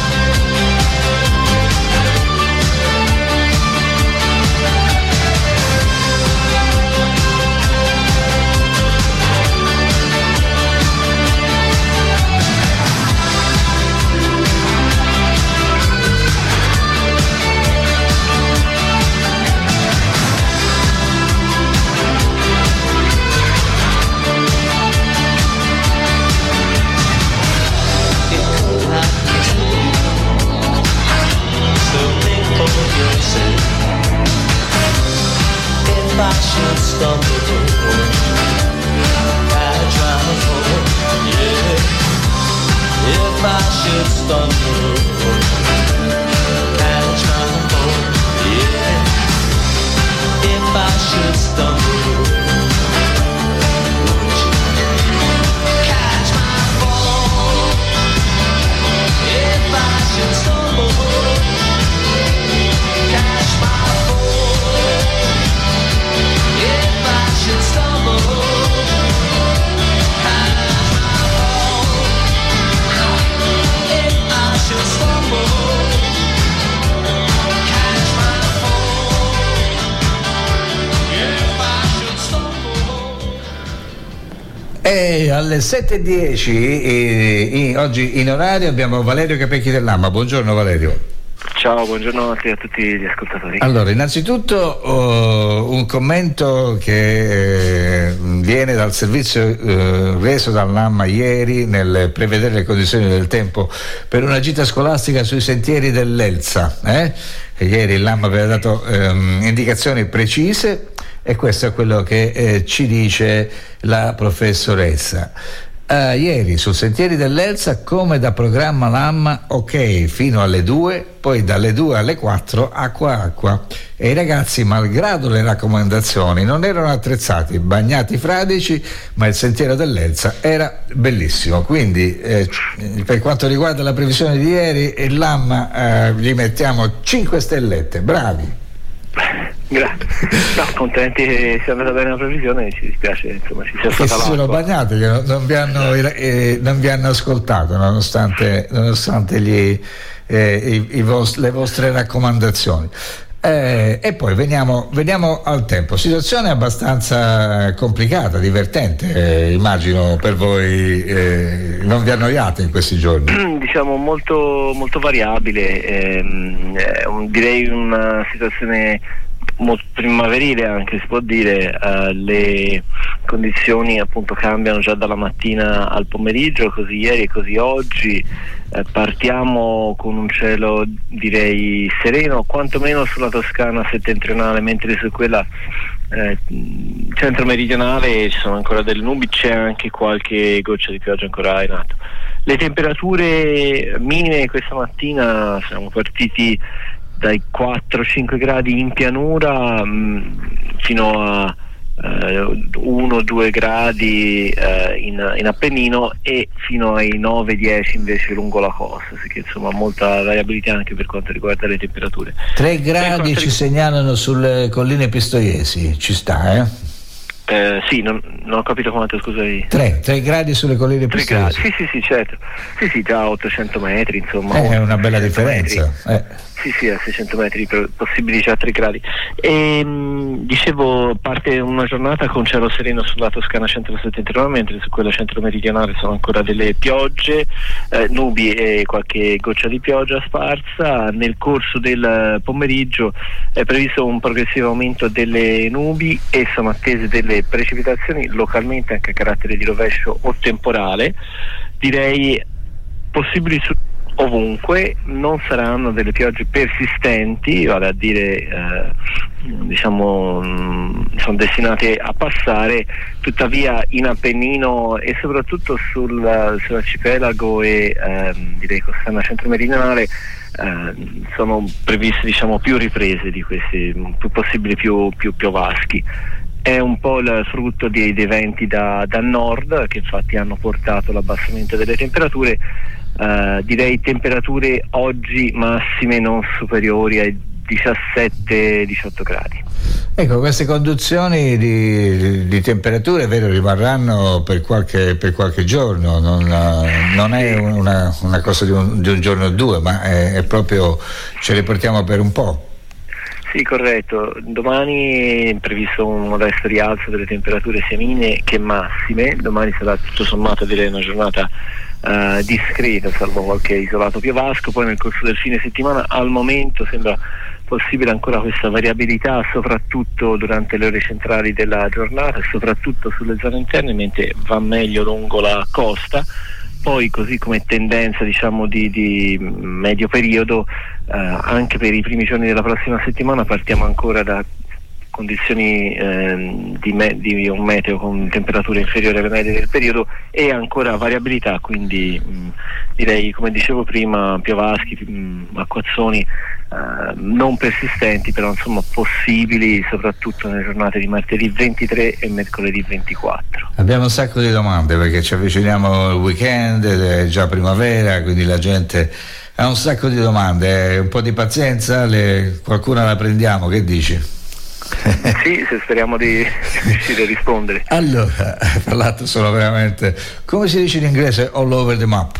If I should stumble, catch my fall, yeah. If I should stumble, catch my fall, yeah. If I should stumble, catch my fall. If I should stumble, catch my fall. If I should stumble, catch my fall. If I should stumble, catch my fall. If I should stumble. E alle 7:10 oggi in orario abbiamo Valerio Capecchi dell'Amma. Buongiorno Valerio. Ciao, buongiorno a tutti gli ascoltatori. Allora, innanzitutto un commento che viene dal servizio reso dall'AMMA ieri nel prevedere le condizioni del tempo per una gita scolastica sui sentieri dell'Elsa. Ieri l'AMMA aveva dato indicazioni precise e questo è quello che ci dice la professoressa. Ieri sul sentieri dell'Elsa, come da programma l'AMMA, ok fino alle 2, poi dalle 2 alle 4 acqua e i ragazzi, malgrado le raccomandazioni, non erano attrezzati, bagnati fradici, ma il sentiero dell'Elsa era bellissimo. Quindi per quanto riguarda la previsione di ieri, l'AMMA gli mettiamo 5 stellette, bravi. Grazie. No, contenti che sia andata bene la previsione, ci dispiace insomma ci sia stata l'acqua. Si sono bagnati, che non vi hanno ascoltato nonostante le vostre raccomandazioni. E poi veniamo al tempo. Situazione abbastanza complicata, divertente, immagino per voi. Non vi annoiate in questi giorni? Diciamo molto, molto variabile, direi una situazione molto primaverile, anche si può dire. Le condizioni appunto cambiano già dalla mattina al pomeriggio, così ieri e così oggi. Partiamo con un cielo direi sereno, quantomeno sulla Toscana settentrionale, mentre su quella centro-meridionale ci sono ancora delle nubi, c'è anche qualche goccia di pioggia ancora in atto. Le temperature minime questa mattina siamo partiti dai 4-5 gradi in pianura fino a 1-2 gradi in Appennino e fino ai 9-10 invece lungo la costa, che insomma molta variabilità anche per quanto riguarda le temperature. 3 gradi ci segnalano sulle colline pistoiesi, ci sta, sì, non ho capito quanto, scusami. 3 gradi sulle colline pistoiesi. Sì, certo. Sì, già a 800 metri, insomma. È una bella differenza. Sì, a 600 metri possibili già 3 gradi. E dicevo, parte una giornata con cielo sereno sulla Toscana centro-settentrionale, mentre su quella centro-meridionale sono ancora delle piogge, nubi e qualche goccia di pioggia sparsa. Nel corso del pomeriggio è previsto un progressivo aumento delle nubi e sono attese delle precipitazioni localmente anche a carattere di rovescio o temporale, direi possibili ovunque. Non saranno delle piogge persistenti, vale a dire sono destinate a passare, tuttavia in Appennino e soprattutto sull'arcipelago e direi Costiana centro-meridionale sono previste più riprese di questi, più possibili, più piovaschi. È un po' il frutto dei venti da nord che infatti hanno portato l'abbassamento delle temperature. Direi temperature oggi massime non superiori ai 17-18 gradi. Ecco, queste conduzioni di temperature, vero, rimarranno per qualche giorno, non è una cosa di un giorno o due, ma è proprio, ce le portiamo per un po'. Sì, corretto. Domani è previsto un modesto rialzo delle temperature sia minime che massime. Domani sarà tutto sommato direi una giornata discreta, salvo qualche isolato piovasco. Poi nel corso del fine settimana al momento sembra possibile ancora questa variabilità, soprattutto durante le ore centrali della giornata e soprattutto sulle zone interne, mentre va meglio lungo la costa. Poi così come tendenza di medio periodo, anche per i primi giorni della prossima settimana partiamo ancora da condizioni di un meteo con temperature inferiori alle medie del periodo e ancora variabilità, quindi direi, come dicevo prima, piovaschi, acquazzoni non persistenti, però insomma possibili soprattutto nelle giornate di martedì 23 e mercoledì 24. Abbiamo un sacco di domande perché ci avviciniamo al weekend, è già primavera, quindi la gente ha un sacco di domande. Un po' di pazienza, qualcuna la prendiamo, che dici? Sì, se speriamo di riuscire a rispondere. Allora, tra l'altro sono veramente, come si dice in inglese, all over the map.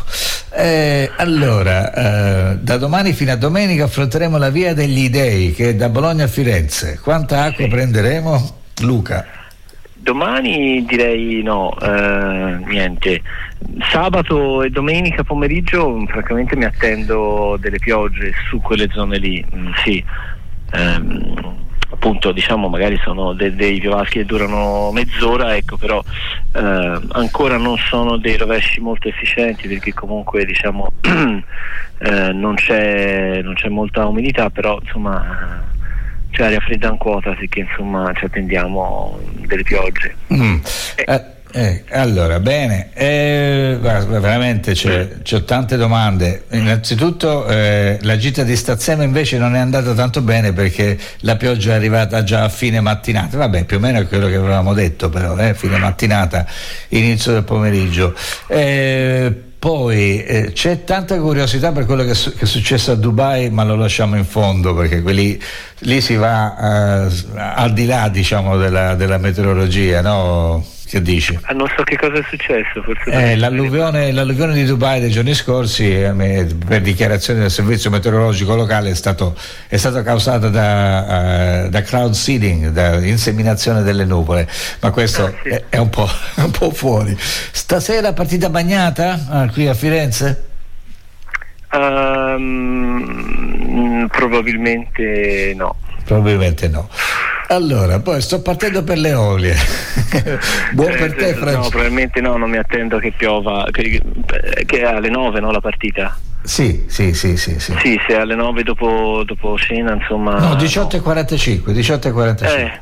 Da domani fino a domenica affronteremo la via degli Dei, che è da Bologna a Firenze. Quanta acqua prenderemo, Luca? Domani direi no, niente. Sabato e domenica pomeriggio francamente mi attendo delle piogge su quelle zone lì, sì. Appunto, diciamo, magari sono dei piovaschi che durano mezz'ora, ecco, però ancora non sono dei rovesci molto efficienti, perché comunque, diciamo, non c'è molta umidità, però insomma c'è aria fredda in quota, sì, che insomma ci attendiamo delle piogge. Allora, bene, guarda, veramente c'ho tante domande. Innanzitutto la gita di Stazzema invece non è andata tanto bene, perché la pioggia è arrivata già a fine mattinata, vabbè, più o meno è quello che avevamo detto, però fine mattinata, inizio del pomeriggio. Poi c'è tanta curiosità per quello che è successo a Dubai, ma lo lasciamo in fondo, perché lì si va al di là, diciamo, della meteorologia, no? Che dici? Non so che cosa è successo, forse l'alluvione di Dubai dei giorni scorsi, per dichiarazione del servizio meteorologico locale, è stata causata da cloud seeding, da inseminazione delle nuvole, ma questo sì, è un po' fuori. Stasera partita bagnata qui a Firenze? Probabilmente no. Allora, poi sto partendo per le Eolie. Buon per te, Francesco. No, probabilmente no, non mi attendo che piova, che è alle 9, no, la partita? Sì. Sì, se è alle 9 dopo cena, insomma. No, 18:45.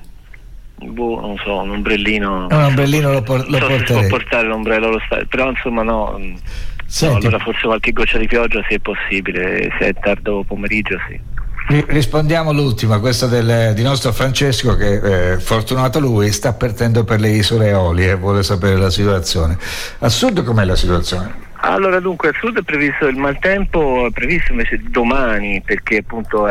Non so, un ombrellino. Un ombrellino lo porterei. Si può portare l'ombrello allo stadio, però insomma no. Senti, no, allora forse qualche goccia di pioggia, se è possibile, se è tardo pomeriggio, sì. Rispondiamo l'ultima, questa di nostro Francesco, che fortunato lui, sta partendo per le isole Eolie e vuole sapere la situazione. A sud com'è la situazione? Allora, dunque, a sud è previsto il maltempo, è previsto invece domani, perché appunto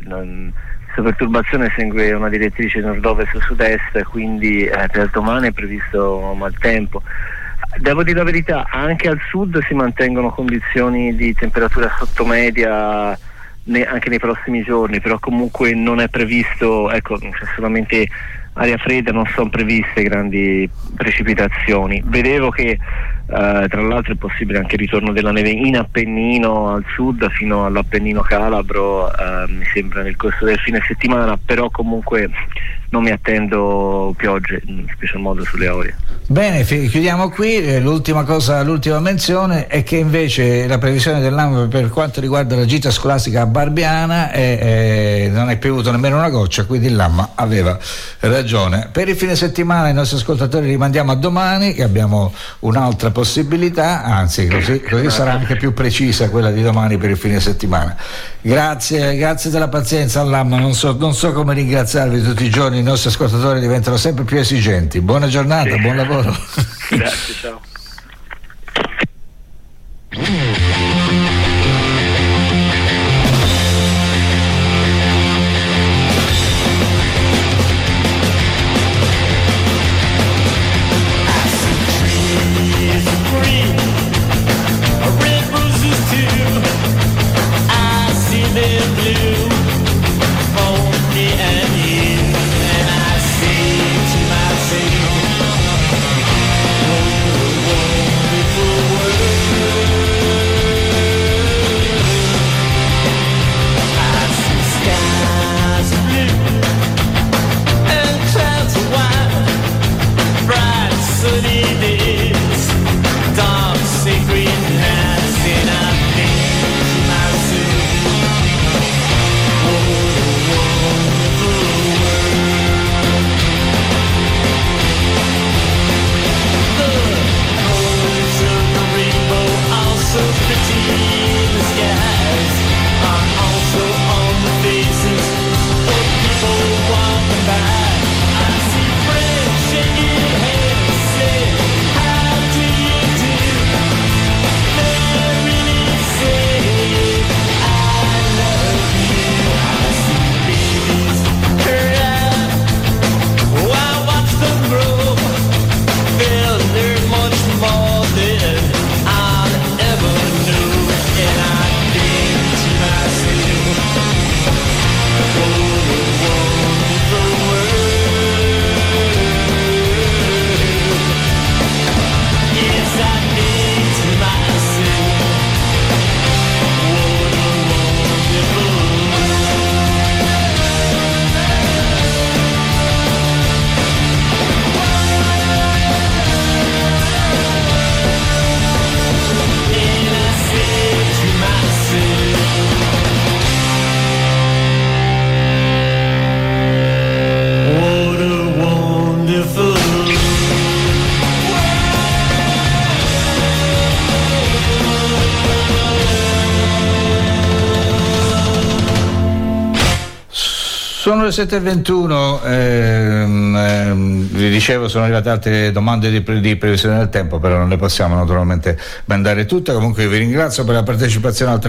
questa perturbazione segue una direttrice nord-ovest-sud-est, quindi per domani è previsto maltempo. Devo dire la verità, anche al sud si mantengono condizioni di temperatura sottomedia anche nei prossimi giorni, però comunque non è previsto, ecco, c'è solamente aria fredda, non sono previste grandi precipitazioni. Vedevo che tra l'altro è possibile anche il ritorno della neve in Appennino al sud fino all'Appennino calabro, mi sembra nel corso del fine settimana, però comunque non mi attendo piogge, in special modo sulle Eolie. Bene, chiudiamo qui. L'ultima menzione è che invece la previsione dell'anno per quanto riguarda la gita scolastica a Barbiana non è piovuto nemmeno una goccia, quindi l'AMMA aveva ragione. Per il fine settimana i nostri ascoltatori rimandiamo a domani, che abbiamo un'altra possibilità, anzi così sarà anche più precisa quella di domani per il fine settimana. Grazie della pazienza all'AMMA, non so come ringraziarvi tutti i giorni, i nostri ascoltatori diventano sempre più esigenti. Buona giornata, buon lavoro. Grazie, ciao. Blue Sono le 7:21, vi dicevo sono arrivate altre domande di previsione del tempo, però non le possiamo naturalmente mandare tutte. Comunque vi ringrazio per la partecipazione al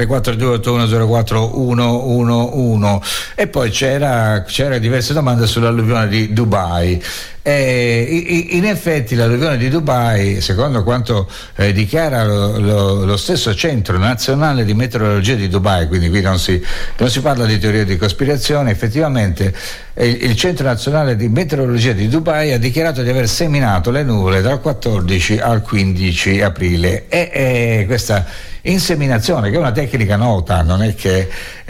342-8104-111 e poi c'era diverse domande sull'alluvione di Dubai. In effetti l'alluvione di Dubai, secondo quanto dichiara lo stesso Centro Nazionale di Meteorologia di Dubai, quindi qui non si parla di teoria di cospirazione, effettivamente il Centro Nazionale di Meteorologia di Dubai ha dichiarato di aver seminato le nuvole dal 14 al 15 aprile e questa inseminazione, che è una tecnica nota, non è che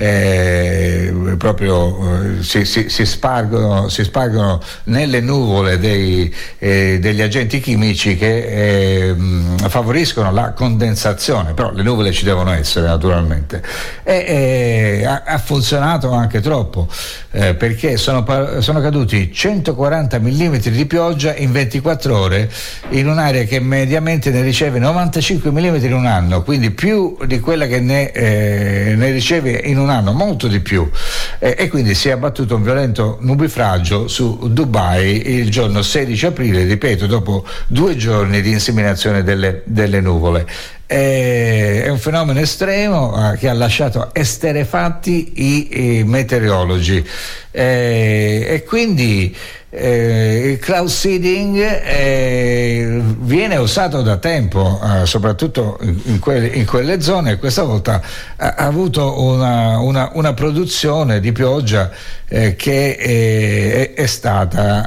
proprio si spargono nelle nuvole degli agenti chimici che favoriscono la condensazione, però le nuvole ci devono essere naturalmente, e ha funzionato anche troppo, perché sono caduti 140 mm di pioggia in 24 ore in un'area che mediamente ne riceve 95 mm in un anno, quindi più di quella che ne riceve in un anno, molto di più, e quindi si è abbattuto un violento nubifragio su Dubai il giorno 16 aprile, ripeto, dopo 2 giorni di inseminazione delle nuvole. È un fenomeno estremo che ha lasciato esterrefatti i meteorologi, e quindi il cloud seeding viene usato da tempo, soprattutto in quelle zone, e questa volta ha avuto una produzione di pioggia che è stata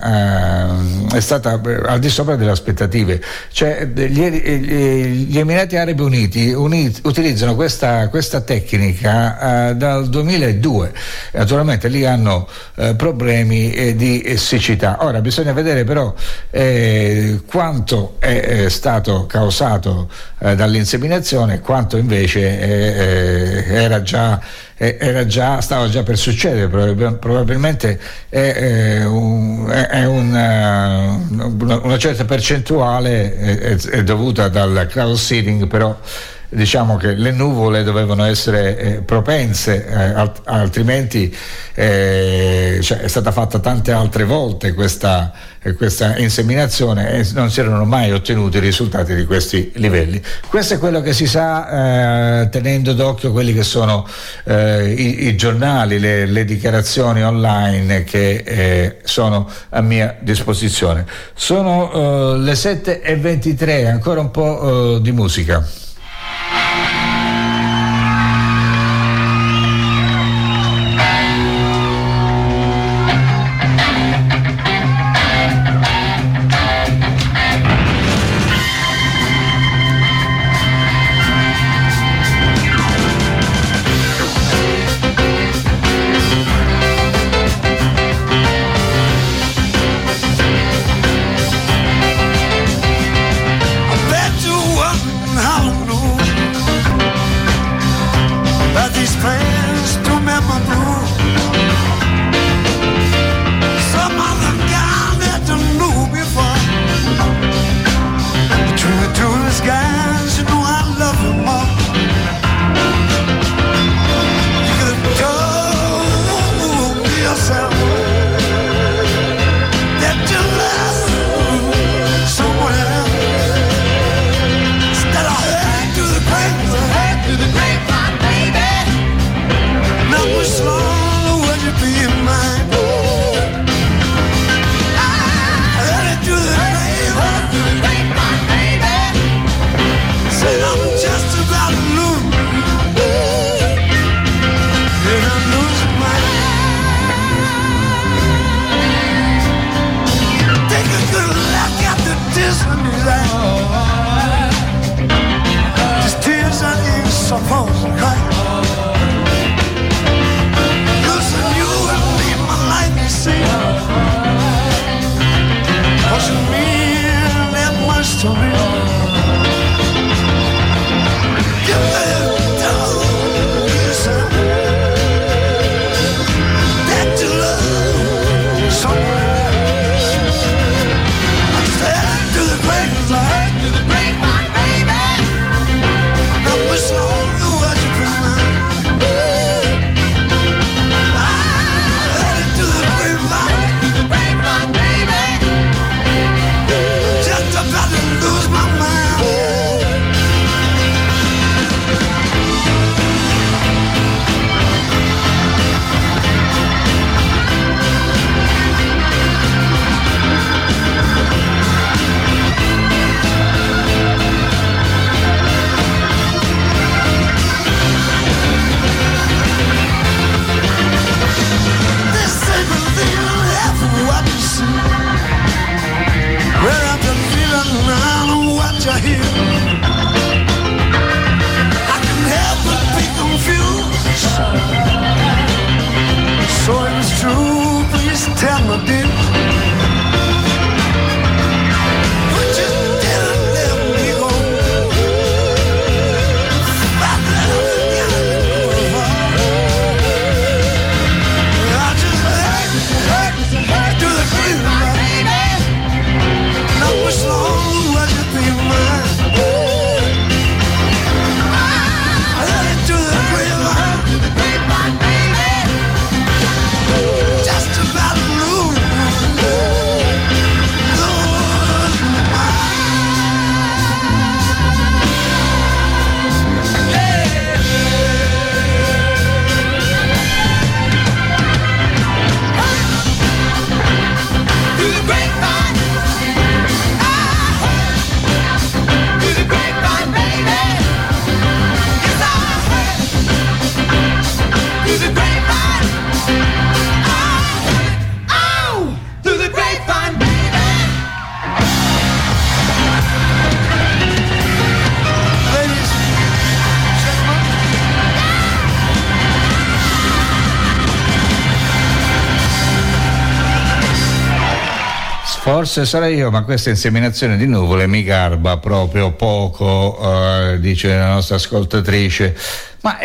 al di sopra delle aspettative. Cioè, gli Emirati Arabi Uniti utilizzano questa tecnica dal 2002. Naturalmente lì hanno problemi di siccità. Ora bisogna vedere però quanto è stato causato dall'inseminazione, quanto invece stava già per succedere. Probabilmente una certa percentuale è dovuta dal cloud seeding, però diciamo che le nuvole dovevano essere propense, altrimenti è stata fatta tante altre volte questa inseminazione e non si erano mai ottenuti risultati di questi livelli. Questo è quello che si sa, tenendo d'occhio quelli che sono i giornali, le dichiarazioni online che sono a mia disposizione. Sono le 7:23, ancora un po' di musica. Just about gonna do? You just didn't let me go. I just heard to the grapevine. Now what's wrong? What you be mine? I heard it to the grapevine. Just about blue. Forse sarò io, ma questa inseminazione di nuvole mi garba proprio poco, dice la nostra ascoltatrice. Ma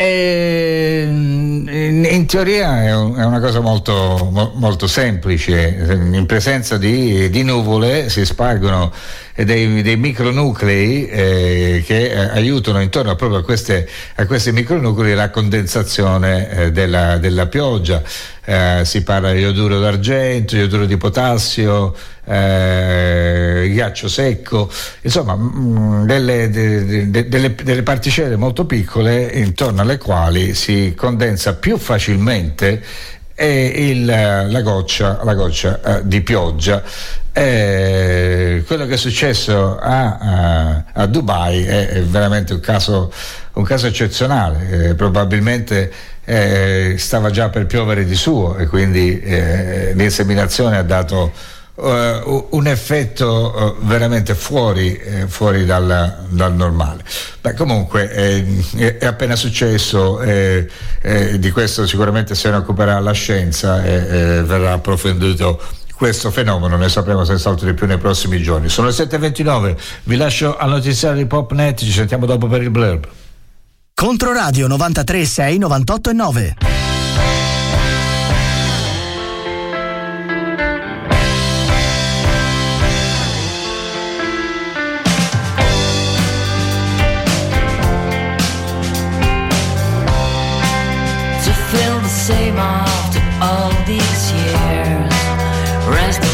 in teoria è una cosa molto semplice. In presenza di nuvole si spargono dei micronuclei che aiutano intorno proprio a questi micronuclei la condensazione della pioggia. Si parla di ioduro d'argento, ioduro di potassio, ghiaccio secco, insomma delle particelle molto piccole intorno alle quali si condensa più facilmente la goccia di pioggia. Quello che è successo a Dubai è veramente un caso eccezionale. Probabilmente stava già per piovere di suo e quindi l'inseminazione ha dato un effetto veramente fuori dal normale. Beh, comunque è appena successo, di questo sicuramente se ne occuperà la scienza e verrà approfondito questo fenomeno, ne sapremo senz'altro di più nei prossimi giorni. Sono le 7:29, vi lascio al notiziario di Popnet, ci sentiamo dopo per il blurb. Controradio 93.6, 98.9. Same after all these years, rest